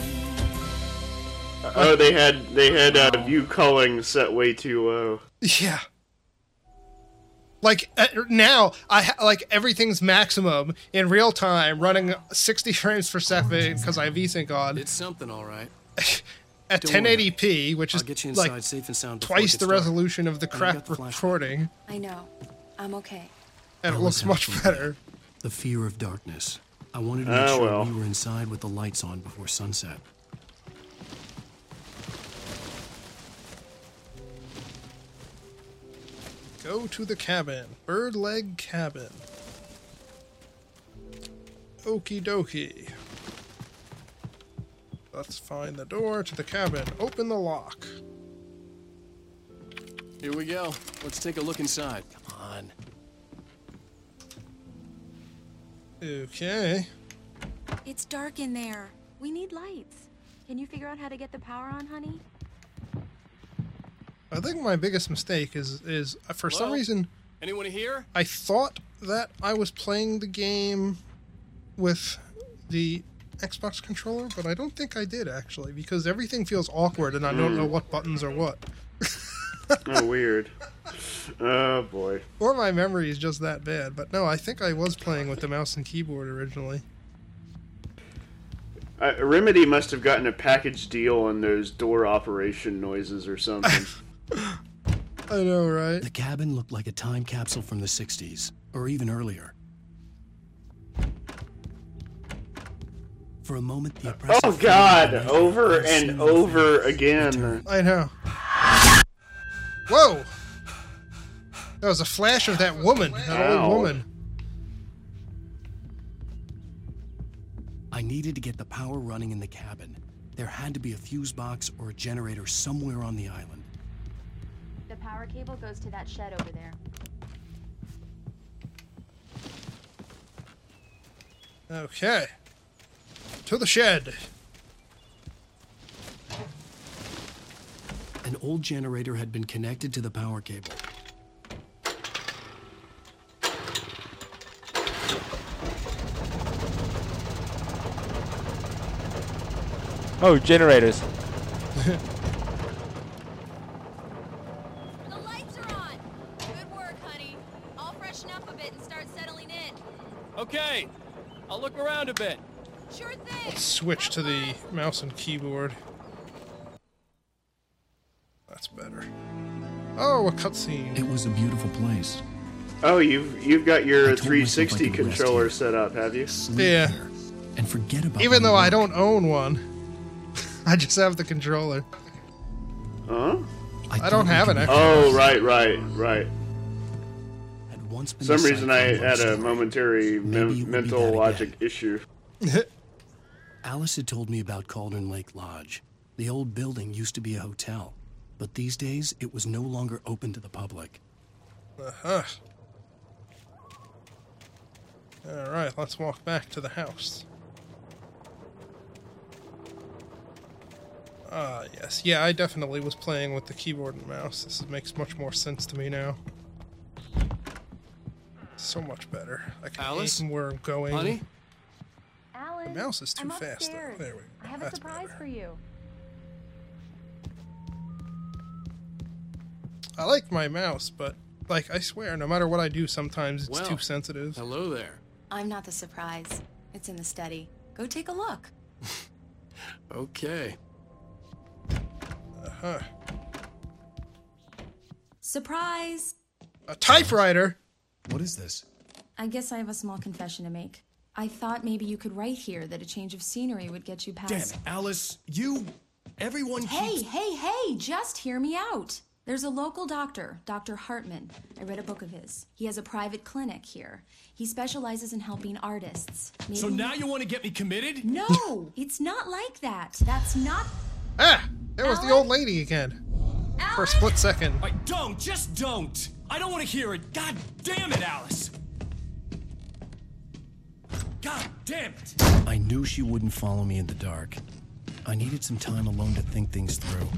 S5: Oh, they had view culling set way too low.
S2: Yeah. Like, now, everything's maximum in real time, running 60 frames per second because I have VSync on.
S6: It's something, all right.
S2: At
S6: Don't
S2: 1080p, which is
S6: get you inside
S2: like
S6: safe and sound before
S2: twice
S6: it
S2: the
S6: gets dark.
S2: resolution of the
S6: And I
S2: crap
S6: got the flashlight.
S2: recording,
S10: I know. I'm okay.
S2: and it
S6: Alice
S2: looks much
S6: had
S2: better.
S6: The fear of darkness. I wanted to make sure we were inside with the lights on before sunset.
S2: Go to the cabin. Bird leg cabin. Okie dokie. Let's find the door to the cabin. Open the lock.
S6: Here we go. Let's take a look inside. Come on.
S2: Okay.
S10: It's dark in there. We need lights. Can you figure out how to get the power on, honey?
S2: I think my biggest mistake is for some reason...
S6: Anyone here?
S2: I thought that I was playing the game with the Xbox controller, but I don't think I did, actually, because everything feels awkward and I don't know what buttons are what.
S5: Oh, weird. Oh, boy.
S2: Or my memory is just that bad, but no, I think I was playing with the mouse and keyboard originally.
S5: Remedy must have gotten a package deal on those door operation noises or something.
S2: I know, right?
S6: The cabin looked like a time capsule from the 60s, or even earlier. For a moment, the oppressive...
S5: Oh, God! Over and over again.
S2: I know. Whoa! That was a flash of that woman, that old woman.
S6: I needed to get the power running in the cabin. There had to be a fuse box or a generator somewhere on the island.
S10: The power cable goes to that shed over there.
S2: Okay. To the shed.
S6: An old generator had been connected to the power cable.
S9: Oh, generators.
S10: The lights are on. Good work, honey. I'll freshen up a bit and start settling in.
S6: Okay. I'll look around a bit.
S10: Sure thing.
S2: Let's switch to the mouse and keyboard. That's better. Oh, a cutscene.
S6: It was a beautiful place.
S5: Oh, you've got your 360 controller set up, have you?
S2: Yeah.
S6: And forget about
S2: even though I don't own one. I just have the controller.
S5: Huh?
S2: I don't have an extra.
S5: Oh, right. For some reason I had a momentary mental logic issue.
S6: Alice had told me about Cauldron Lake Lodge. The old building used to be a hotel, but these days it was no longer open to the public.
S2: Uh-huh. Alright, let's walk back to the house. Ah, yes. Yeah, I definitely was playing with the keyboard and mouse. This makes much more sense to me now. So much better. I can aim where I'm going.
S6: Honey?
S10: Alan,
S2: the mouse is too
S10: I'm
S2: fast, though.
S10: upstairs.
S2: There we go.
S10: I have a surprise for you.
S2: I like my mouse, but, like, I swear, no matter what I do, sometimes it's too sensitive.
S6: Hello there.
S10: I'm not the surprise. It's in the study. Go take a look.
S6: Okay.
S2: Uh-huh.
S10: Surprise!
S2: A typewriter?
S6: What is this?
S10: I guess I have a small confession to make. I thought maybe you could write here that a change of scenery would get you past...
S6: Damn it, Alice. Everyone
S10: keeps... Hey, just hear me out. There's a local doctor, Dr. Hartman. I read a book of his. He has a private clinic here. He specializes in helping artists. Maybe...
S6: So now you want to get me committed?
S10: No, it's not like that. That's not...
S2: Ah! There was the old lady again.
S10: Alan?
S2: For a split second.
S6: Just don't! I don't want to hear it. God damn it, Alice! God damn it! I knew she wouldn't follow me in the dark. I needed some time alone to think things through.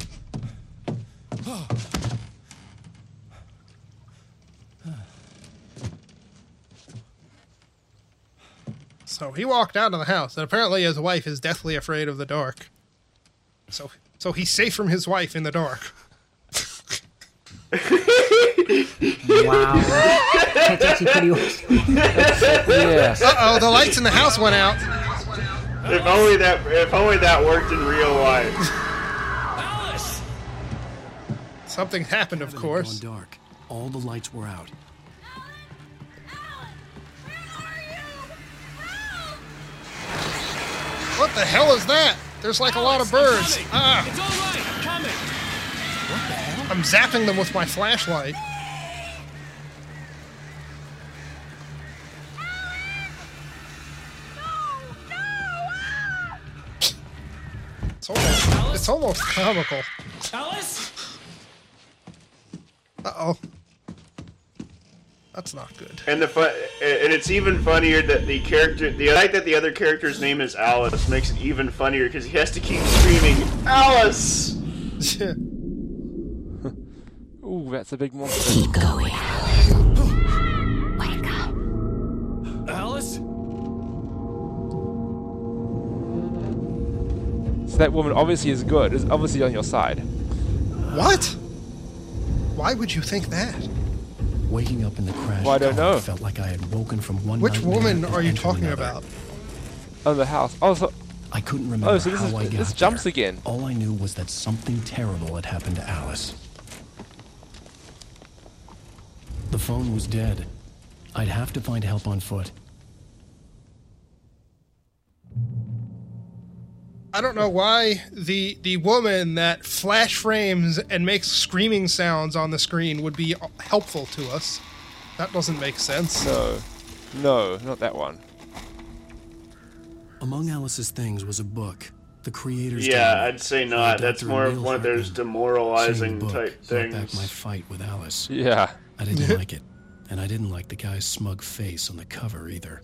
S2: So he walked out of the house, and apparently his wife is deathly afraid of the dark. So he's safe from his wife in the dark.
S3: Wow. That's actually pretty awesome.
S9: Yeah.
S2: Uh-oh, the lights in the house went out.
S5: If only that worked in real life.
S6: Alice!
S2: Something happened, of course.
S6: Gone dark. All the lights were out.
S2: What the hell is that? There's like a lot of birds. Ah!
S11: It's all right. I'm coming. What the hell?
S2: I'm zapping them with my flashlight. It's almost comical.
S11: Alice?
S2: Uh-oh. That's not good.
S5: And and it's even funnier that the fact that the other character's name is Alice makes it even funnier because he has to keep screaming, Alice!
S9: Ooh, that's a big monster.
S16: Keep going.
S11: Wake up. Alice?
S9: So that woman obviously is good. Is obviously on your side.
S2: What? Why would you think that?
S6: Waking up in the crash
S9: Well, I don't know.
S6: felt like I had woken from one
S2: Which
S6: nightmare
S2: woman
S6: and
S2: are you
S6: entered
S2: talking
S6: another.
S2: about?
S9: Oh, the house. Oh, so
S6: I couldn't remember
S9: so this
S6: how
S9: is
S6: I got
S9: this jumps
S6: there.
S9: again.
S6: All I knew was that something terrible had happened to Alice. The phone was dead. I'd have to find help on foot.
S2: I don't know why the woman that flash frames and makes screaming sounds on the screen would be helpful to us. That doesn't make sense.
S9: No, not that one.
S6: Among Alice's things was a book. The creator's
S5: Yeah,
S6: diary.
S5: I'd say not. That's more of one of those demoralizing type
S6: Brought back
S5: things.
S6: my fight with Alice.
S9: Yeah.
S6: I didn't like it, and I didn't like the guy's smug face on the cover either.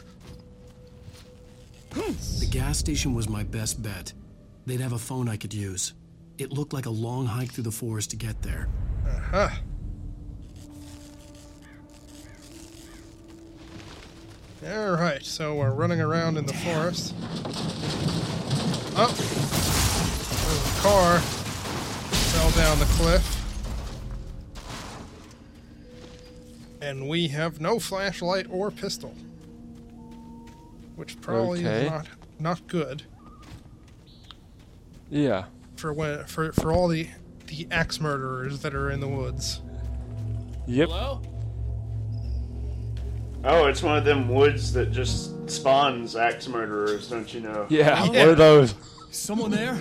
S6: The gas station was my best bet. They'd have a phone I could use. It looked like a long hike through the forest to get there.
S2: Uh-huh. Alright, so we're running around in the forest. Oh! There's a car. Fell down the cliff. And we have no flashlight or pistol. Which probably is not good.
S9: Yeah.
S2: For all the axe murderers that are in the woods.
S9: Yep.
S11: Hello?
S5: Oh, it's one of them woods that just spawns axe murderers, don't you know?
S9: Yeah, one of those.
S11: Someone there?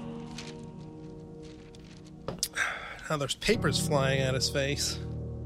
S2: Now there's papers flying at his face.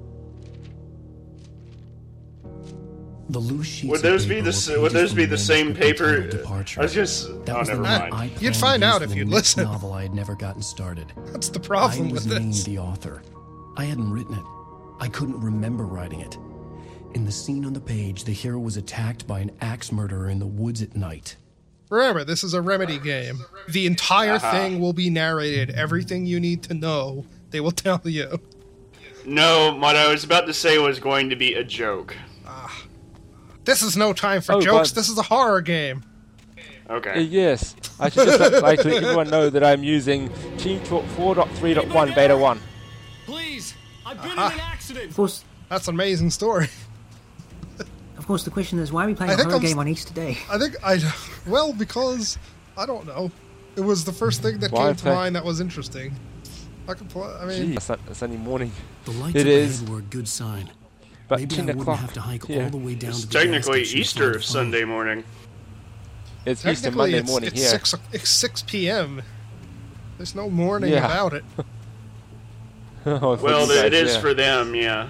S6: The loose sheets
S5: Would those
S6: of
S5: be
S6: paper
S5: the
S6: were
S5: would those
S6: pages
S5: be
S6: of
S5: the
S6: a
S5: same
S6: manuscript
S5: paper?
S6: entitled Departure.
S5: I was just
S6: That
S5: oh,
S6: was the
S5: never
S6: note
S5: mind.
S6: I
S2: You'd
S6: planned
S2: find
S6: to use
S2: out
S6: for
S2: if
S6: the
S2: you'd
S6: next
S2: listen.
S6: novel I had never gotten started.
S2: That's the problem
S6: I was
S2: with
S6: named
S2: this.
S6: the author. I hadn't written it. I couldn't remember writing it. In the scene on the page, the hero was attacked by an axe murderer in the woods at night.
S2: Remember, this is a Remedy game. The entire thing will be narrated. Everything you need to know, they will tell you.
S5: No, what I was about to say was going to be a joke.
S2: This is no time for jokes. This is a horror game.
S5: Okay.
S9: Yes. I should just like to let everyone know that I'm using Team Talk 4.3.1 Beta 1.
S11: Please, I've been in an accident.
S3: Of course,
S2: That's an amazing story.
S3: of course, the question is, why are we playing a horror game on Easter Day?
S2: Well, because, I don't know. It was the first thing that came to mind that was interesting. I could play, I mean...
S9: Gee, Sunday morning.
S6: The lights
S9: It is.
S6: ahead were a good sign.
S9: But
S6: Maybe
S9: 10
S6: I wouldn't
S9: o'clock.
S6: have to hike
S9: Yeah.
S6: all the way down
S5: It's
S6: to the gas
S5: technically
S6: station to
S5: Easter
S6: find a phone.
S5: Sunday morning.
S9: It's Easter
S2: Technically,
S9: Monday morning
S2: it's
S9: here.
S2: 6 p.m. There's no morning
S9: Yeah.
S2: about it.
S9: Oh, for
S5: Well,
S9: you guys,
S5: it is
S9: yeah.
S5: for them, yeah.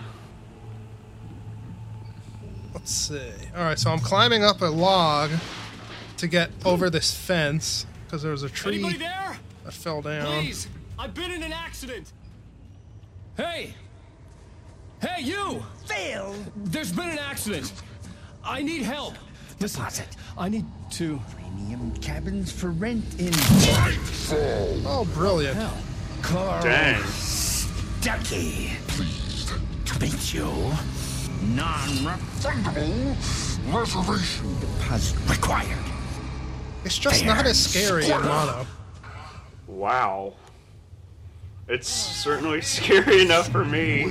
S2: Let's see. Alright, so I'm climbing up a log to get over this fence, because there was a tree
S11: Anybody there?
S2: that fell down.
S11: Please, I've been in an accident. Hey! Hey, you!
S17: Phil!
S11: There's been an accident. I need help.
S17: Deposit.
S11: I need to...
S17: Premium cabins for rent in...
S2: Oh, brilliant.
S17: Carl
S5: Dang.
S17: Stucky. Pleased to meet you. Non-refundable reservation deposit required.
S2: It's just not as scary in Mono.
S5: Wow. It's certainly scary enough for me.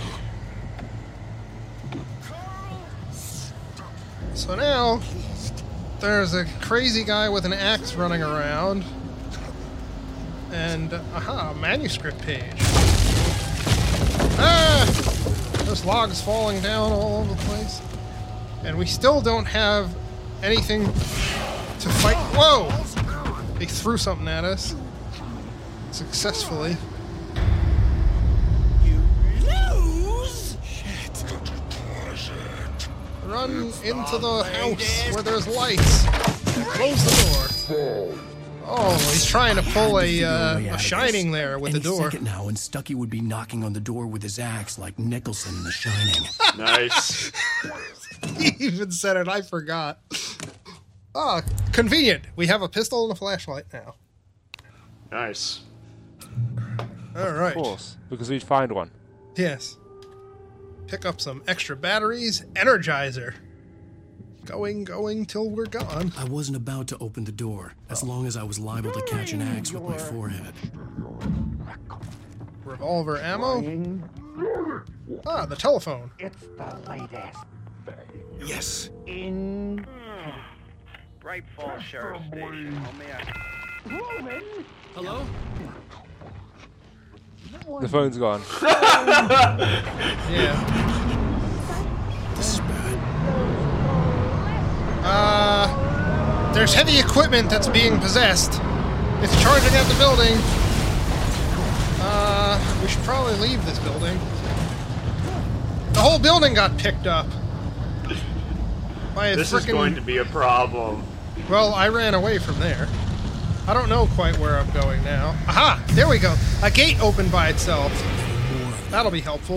S2: So now, there's a crazy guy with an axe running around. And, a manuscript page. Ah! There's logs falling down all over the place. And we still don't have anything to fight. Whoa! They threw something at us. Successfully.
S7: You lose.
S2: Shit. Run into the house where there's lights. Close the door. Oh, he's trying to pull a Shining there with the door.
S6: Any second now, and Stucky would be knocking on the door with his axe like Nicholson in The Shining.
S5: Nice.
S2: He even said it. I forgot. Ah, convenient. We have a pistol and a flashlight now.
S5: Nice.
S2: All right.
S9: Of course, because we'd find one.
S2: Yes. Pick up some extra batteries. Energizer. Going till we're gone.
S6: I wasn't about to open the door, as long as I was liable to catch an axe with my forehead.
S2: Revolver ammo. Ah, the telephone.
S17: It's the latest.
S6: Yes.
S12: In Bright Falls Sheriff Station.
S11: Hello?
S9: The phone's gone.
S2: Yeah.
S6: This is bad.
S2: There's heavy equipment that's being possessed. It's charging at the building. We should probably leave this building. The whole building got picked up. By a
S5: This is going to be a problem.
S2: Well, I ran away from there. I don't know quite where I'm going now. Aha! There we go. A gate opened by itself. That'll be helpful.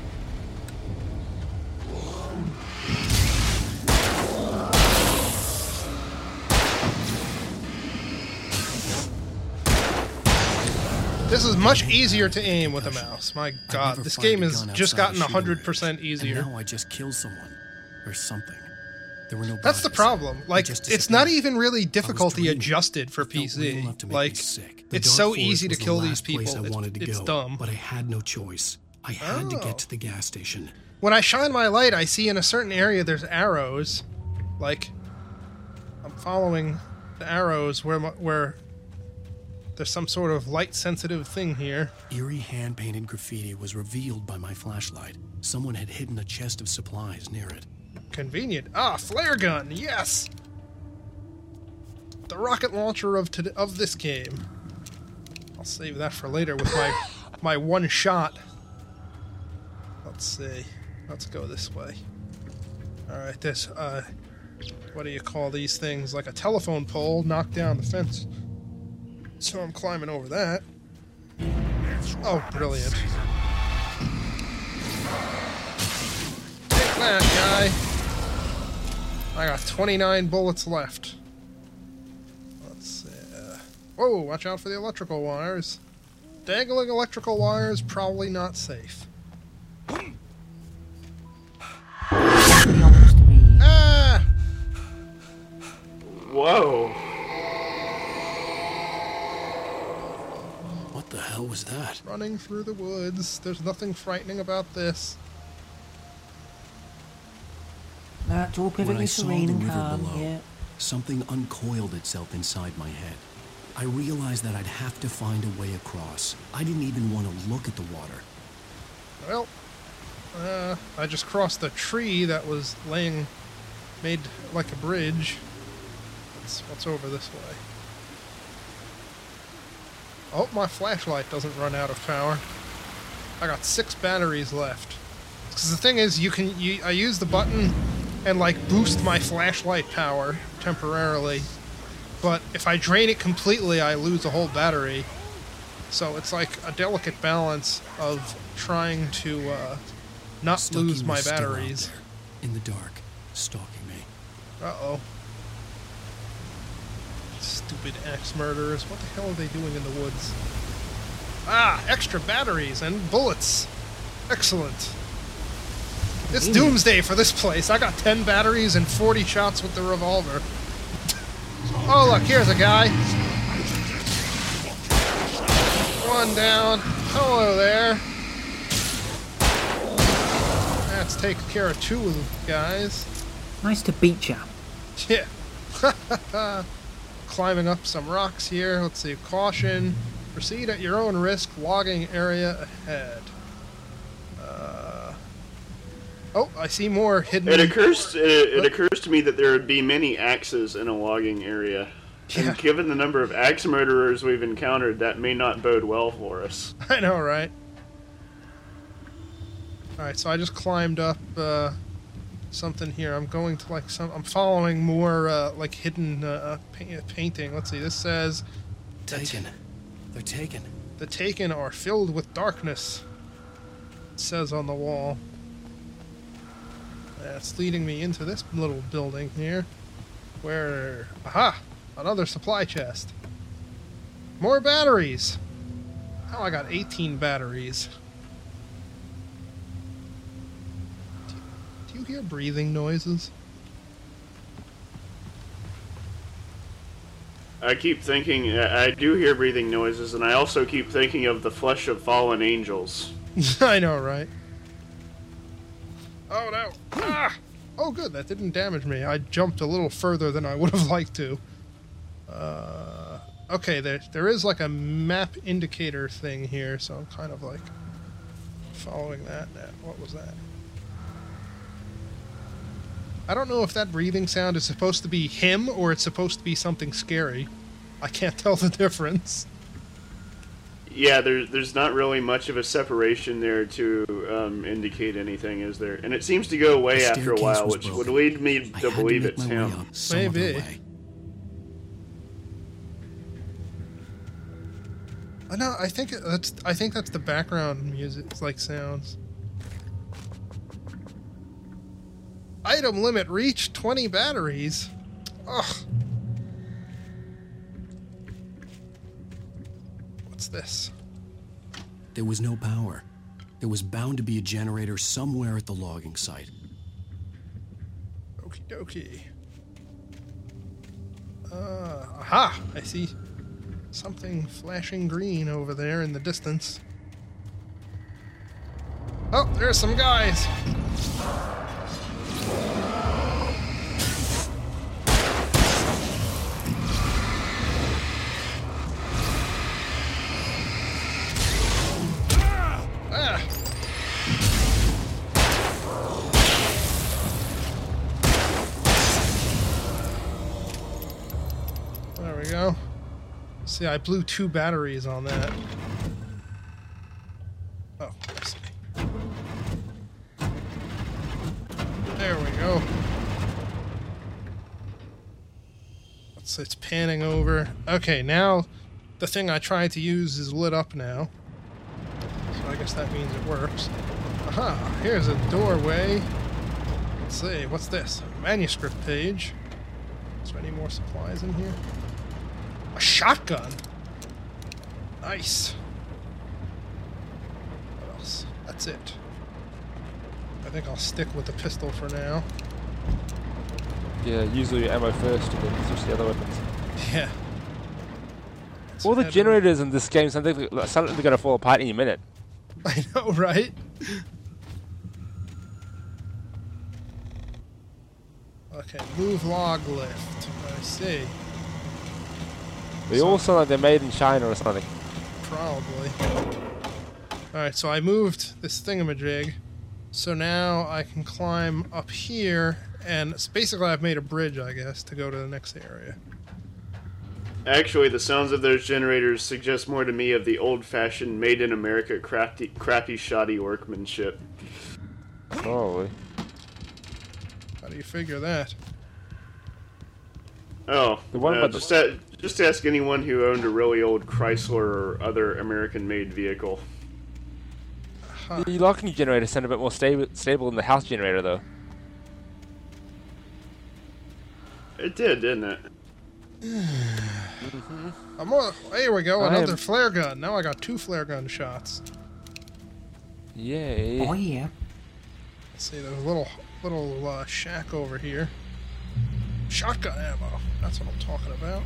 S2: This is much easier to aim with a mouse. My God, this game has just gotten 100% easier.
S6: And now I just killed someone. Or something. There were no
S2: That's the
S6: bodies.
S2: problem. Like, it's not even really difficulty adjusted for
S6: It felt real enough to
S2: PC.
S6: make
S2: Like,
S6: me sick. The
S2: it's
S6: Dark
S2: so
S6: Forest
S2: easy to
S6: was the
S2: kill these
S6: last place
S2: people.
S6: I wanted to
S2: It's
S6: go,
S2: dumb.
S6: but I had no choice. I had to get to the gas station.
S2: When I shine my light, I see in a certain area there's arrows. Like, I'm following the arrows where there's some sort of light-sensitive thing here.
S6: Eerie hand-painted graffiti was revealed by my flashlight. Someone had hidden a chest of supplies near it.
S2: Convenient. Ah, flare gun. Yes. The rocket launcher of this game. I'll save that for later with my one shot. Let's see. Let's go this way. All right. This what do you call these things? Like a telephone pole knocked down the fence. So I'm climbing over that. Oh, brilliant. Take that, guy. I got 29 bullets left. Let's see. Whoa, watch out for the electrical wires. Dangling electrical wires, probably not safe. Ah!
S5: Whoa.
S6: What the hell was that?
S2: Running through the woods. There's nothing frightening about this.
S3: That's all
S6: When I
S3: perfectly
S6: saw
S3: serene
S6: the
S3: and
S6: river
S3: calm,
S6: below,
S3: yeah.
S6: something uncoiled itself inside my head. I realized that I'd have to find a way across. I didn't even want to look at the water.
S2: Well, I just crossed the tree that was made like a bridge. What's over this way? Oh, my flashlight doesn't run out of power. I got 6 batteries left. Because the thing is, I use the button and like boost my flashlight power temporarily, but if I drain it completely, I lose a whole battery. So it's like a delicate balance of trying to not
S6: Stucky
S2: lose my
S6: was still out
S2: batteries.
S6: there, in the dark, stalking me.
S2: Uh-oh. Stupid axe murderers. What the hell are they doing in the woods? Ah, extra batteries and bullets. Excellent. It's doomsday for this place. I got 10 batteries and 40 shots with the revolver. Oh, look, here's a guy. One down. Hello there. That's taking care of 2 of the guys.
S3: Nice to beat ya.
S2: Yeah. Climbing up some rocks here. Let's see. Caution. Proceed at your own risk. Logging area ahead. Oh, I see more hidden...
S5: It occurs to me that there would be many axes in a logging area.
S2: Yeah.
S5: And given the number of axe murderers we've encountered, that may not bode well for us.
S2: I know, right? Alright, so I just climbed up something here. I'm going to like I'm following more like hidden painting. Let's see, this says...
S6: Taken. They're taken.
S2: The Taken are filled with darkness. It says on the wall. That's leading me into this little building here. Where... Aha! Another supply chest. More batteries! Oh, I got 18 batteries. Do you hear breathing noises?
S5: I keep thinking... I do hear breathing noises, and I also keep thinking of the flesh of fallen angels.
S2: I know, right? Oh, no. Ah! Oh, good. That didn't damage me. I jumped a little further than I would have liked to. Okay, there is like a map indicator thing here, so I'm kind of like following that now. What was that? I don't know if that breathing sound is supposed to be him or it's supposed to be something scary. I can't tell the difference.
S5: Yeah, there's not really much of a separation there to indicate anything, is there? And it seems to go away after a while, which would lead me to believe it's him.
S2: Maybe. No, I think that's the background music, like sounds. Item limit reached, 20 batteries. Ugh. What's this?
S6: There was no power. There was bound to be a generator somewhere at the logging site.
S2: Okie dokie. Aha! I see something flashing green over there in the distance. Oh, there's some guys! There we go. See, I blew 2 batteries on that. Oh, I see. There we go. It's panning over. Okay, now the thing I tried to use is lit up now. So I guess that means it works. Aha, here's a doorway. Let's see, what's this? A manuscript page. Is there any more supplies in here? A shotgun? Nice. What else? That's it. I think I'll stick with the pistol for now.
S9: Yeah, usually ammo first and then switch the other weapons.
S2: Yeah.
S9: All the generators in this game sound like they're going to fall apart any minute.
S2: I know, right? Okay, move log lift. I see.
S9: They all sound like they're made in China or something.
S2: Probably. Alright, so I moved this thingamajig. So now I can climb up here, and basically I've made a bridge, I guess, to go to the next area.
S5: Actually, the sounds of those generators suggest more to me of the old-fashioned, made-in-America crappy shoddy workmanship.
S9: Probably.
S2: How do you figure that?
S5: Oh, just ask anyone who owned a really old Chrysler or other American-made vehicle.
S9: The locking generator sound a bit more stable than the house generator, though.
S5: It did, didn't it?
S2: Here we go, another flare gun. Now I got 2 flare gun shots.
S9: Yay.
S3: Oh yeah.
S2: Let's see, there's a little shack over here. Shotgun ammo. That's what I'm talking about.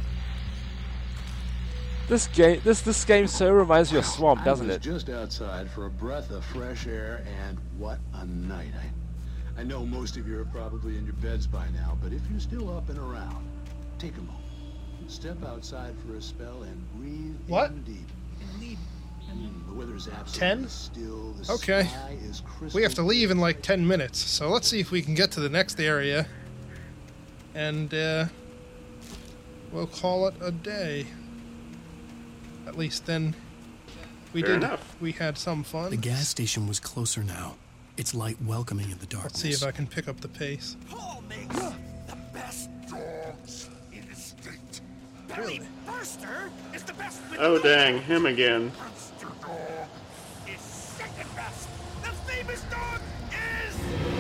S9: This game so reminds me of Swamp, doesn't it?
S11: I was just outside for a breath of fresh air, and what a night. I know most of you are probably in your beds by now, but if you're still up and around, take a moment. Step outside for a spell and breathe in deep. The weather
S2: 10? Okay. We have to leave in like 10 minutes, so let's see if we can get to the next area. And, we'll call it a day. At least then we we had some fun.
S6: The gas station was closer now. Its light welcoming in the darkness.
S2: Let's see if I can pick up the pace.
S17: Paul makes the best dogs in the state. Barry Burster is the best.
S5: Oh dang, him again.
S17: Monster dog is second best. The famous dog is.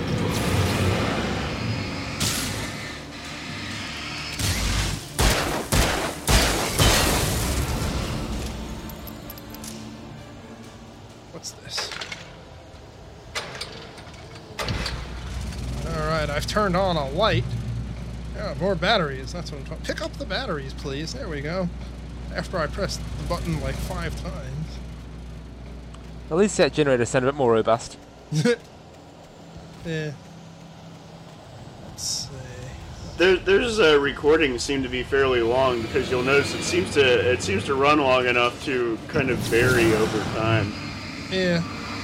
S2: What's this? Alright, I've turned on a light. Yeah, more batteries. That's what I'm talking. Pick up the batteries, please. There we go. After I pressed the button like 5 times.
S9: At least that generator sounded a bit more robust.
S2: Yeah. Let's see.
S5: There's recordings seem to be fairly long because you'll notice it seems to run long enough to kind of vary over time.
S2: Yeah.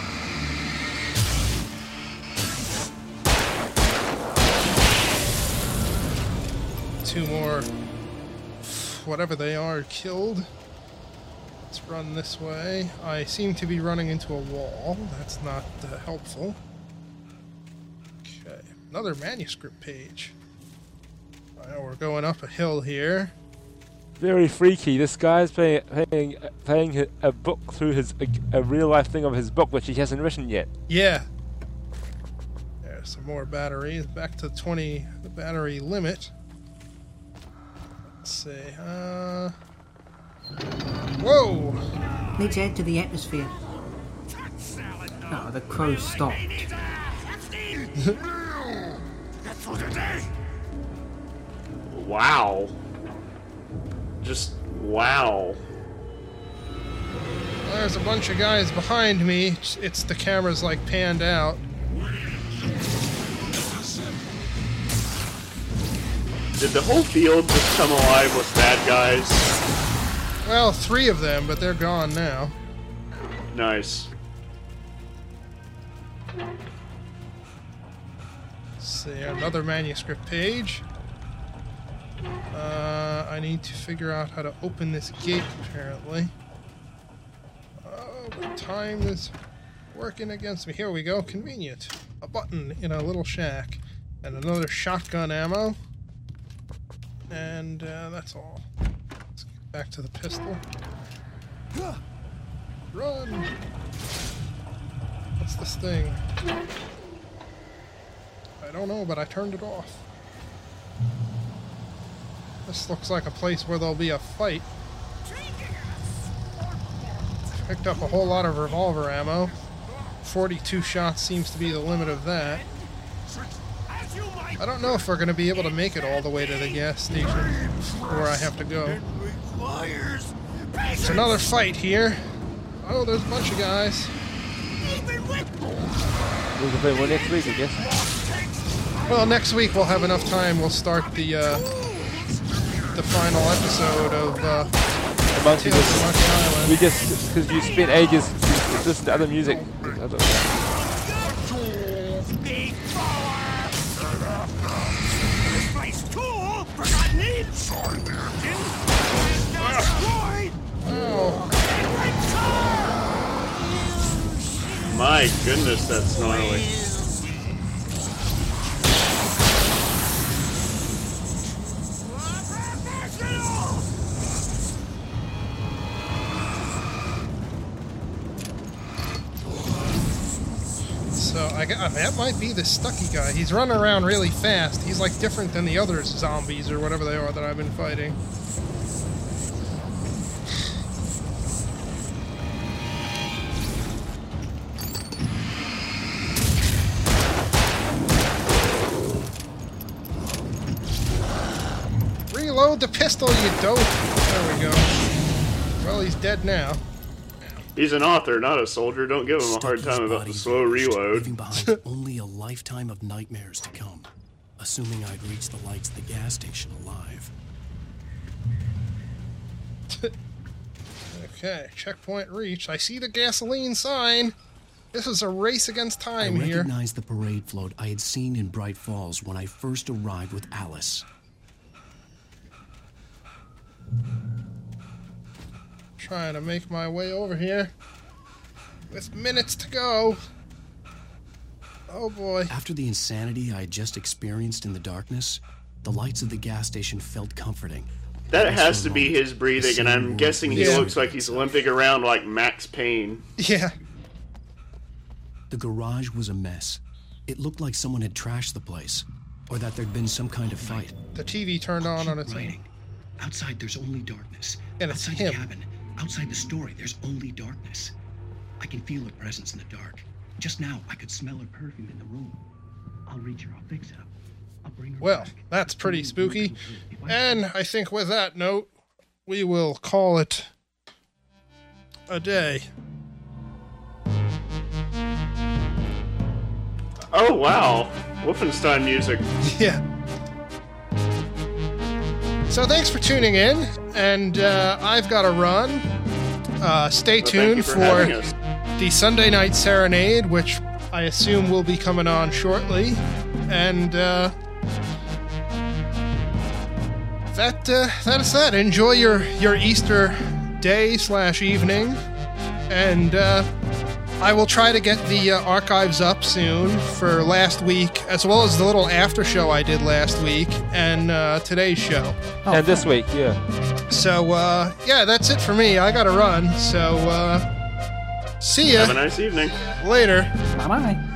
S2: Two more, whatever they are, killed. Let's run this way. I seem to be running into a wall. That's not helpful. Okay, another manuscript page. Well, we're going up a hill here.
S9: Very freaky. This guy's playing a book through a real life thing of his book, which he hasn't written yet.
S2: Yeah. There's some more batteries. Back to 20, the battery limit. Let's see. Whoa!
S3: Let's add to the atmosphere. Oh, the crow stopped.
S5: Wow. Just wow.
S2: There's a bunch of guys behind me. It's the camera's like panned out.
S5: Did the whole field just come alive with bad guys?
S2: Well, 3 of them, but they're gone now.
S5: Nice.
S2: Let's see, another manuscript page. I need to figure out how to open this gate, apparently. Oh, but time is working against me. Here we go, convenient. A button in a little shack. And another shotgun ammo. And that's all. Let's get back to the pistol. Run! What's this thing? I don't know, but I turned it off. This looks like a place where there'll be a fight. Picked up a whole lot of revolver ammo. 42 shots seems to be the limit of that. I don't know if we're going to be able to make it all the way to the gas station where I have to go. It's another fight here. Oh, there's a bunch of guys.
S9: We can play one next week, I guess.
S2: Well, next week we'll have enough time. We'll start the final episode of
S9: Monkey
S2: Tales of Monkey Island.
S9: We just, because you spent ages listening to other music.
S5: My goodness, that's gnarly.
S2: So that might be the Stucky guy. He's running around really fast. He's like different than the other zombies or whatever they are that I've been fighting. Reload the pistol, you dope! There we go. Well, he's dead now.
S5: He's an author, not a soldier. Don't give him a hard time about the slow reload.
S6: Leaving behind only a lifetime of nightmares to come, assuming I'd reach the lights at the gas station alive.
S2: Okay, checkpoint reached. I see the gasoline sign. This is a race against time
S6: I
S2: here.
S6: recognized the parade float I had seen in Bright Falls when I first arrived with Alice.
S2: Trying to make my way over here. With minutes to go. Oh boy.
S6: After the insanity I had just experienced in the darkness, the lights of the gas station felt comforting.
S5: That has to be his breathing, and I'm guessing he looks like he's limping around like Max Payne.
S2: Yeah.
S6: The garage was a mess. It looked like someone had trashed the place, or that there'd been some kind of fight.
S2: The TV turned on its own.
S6: Outside, there's only darkness.
S2: And it's
S6: outside
S2: him.
S6: the cabin, outside the story, there's only darkness. I can feel her presence in the dark. Just now, I could smell her perfume in the room. I'll reach her. I'll fix it up. I'll bring her
S2: Well,
S6: back.
S2: that's pretty spooky. And I think with that note, we will call it a day.
S5: Oh, wow. Wolfenstein music.
S2: Yeah. So thanks for tuning in, and I've got to run. Stay tuned for the Sunday Night Serenade, which I assume will be coming on shortly. And that is that. Enjoy your Easter day / evening, and I will try to get the archives up soon for last week, as well as the little after show I did last week and today's show.
S9: And this week, yeah.
S2: So yeah, that's it for me. I gotta run. So see ya.
S5: Have a nice evening.
S2: Later.
S3: Bye bye.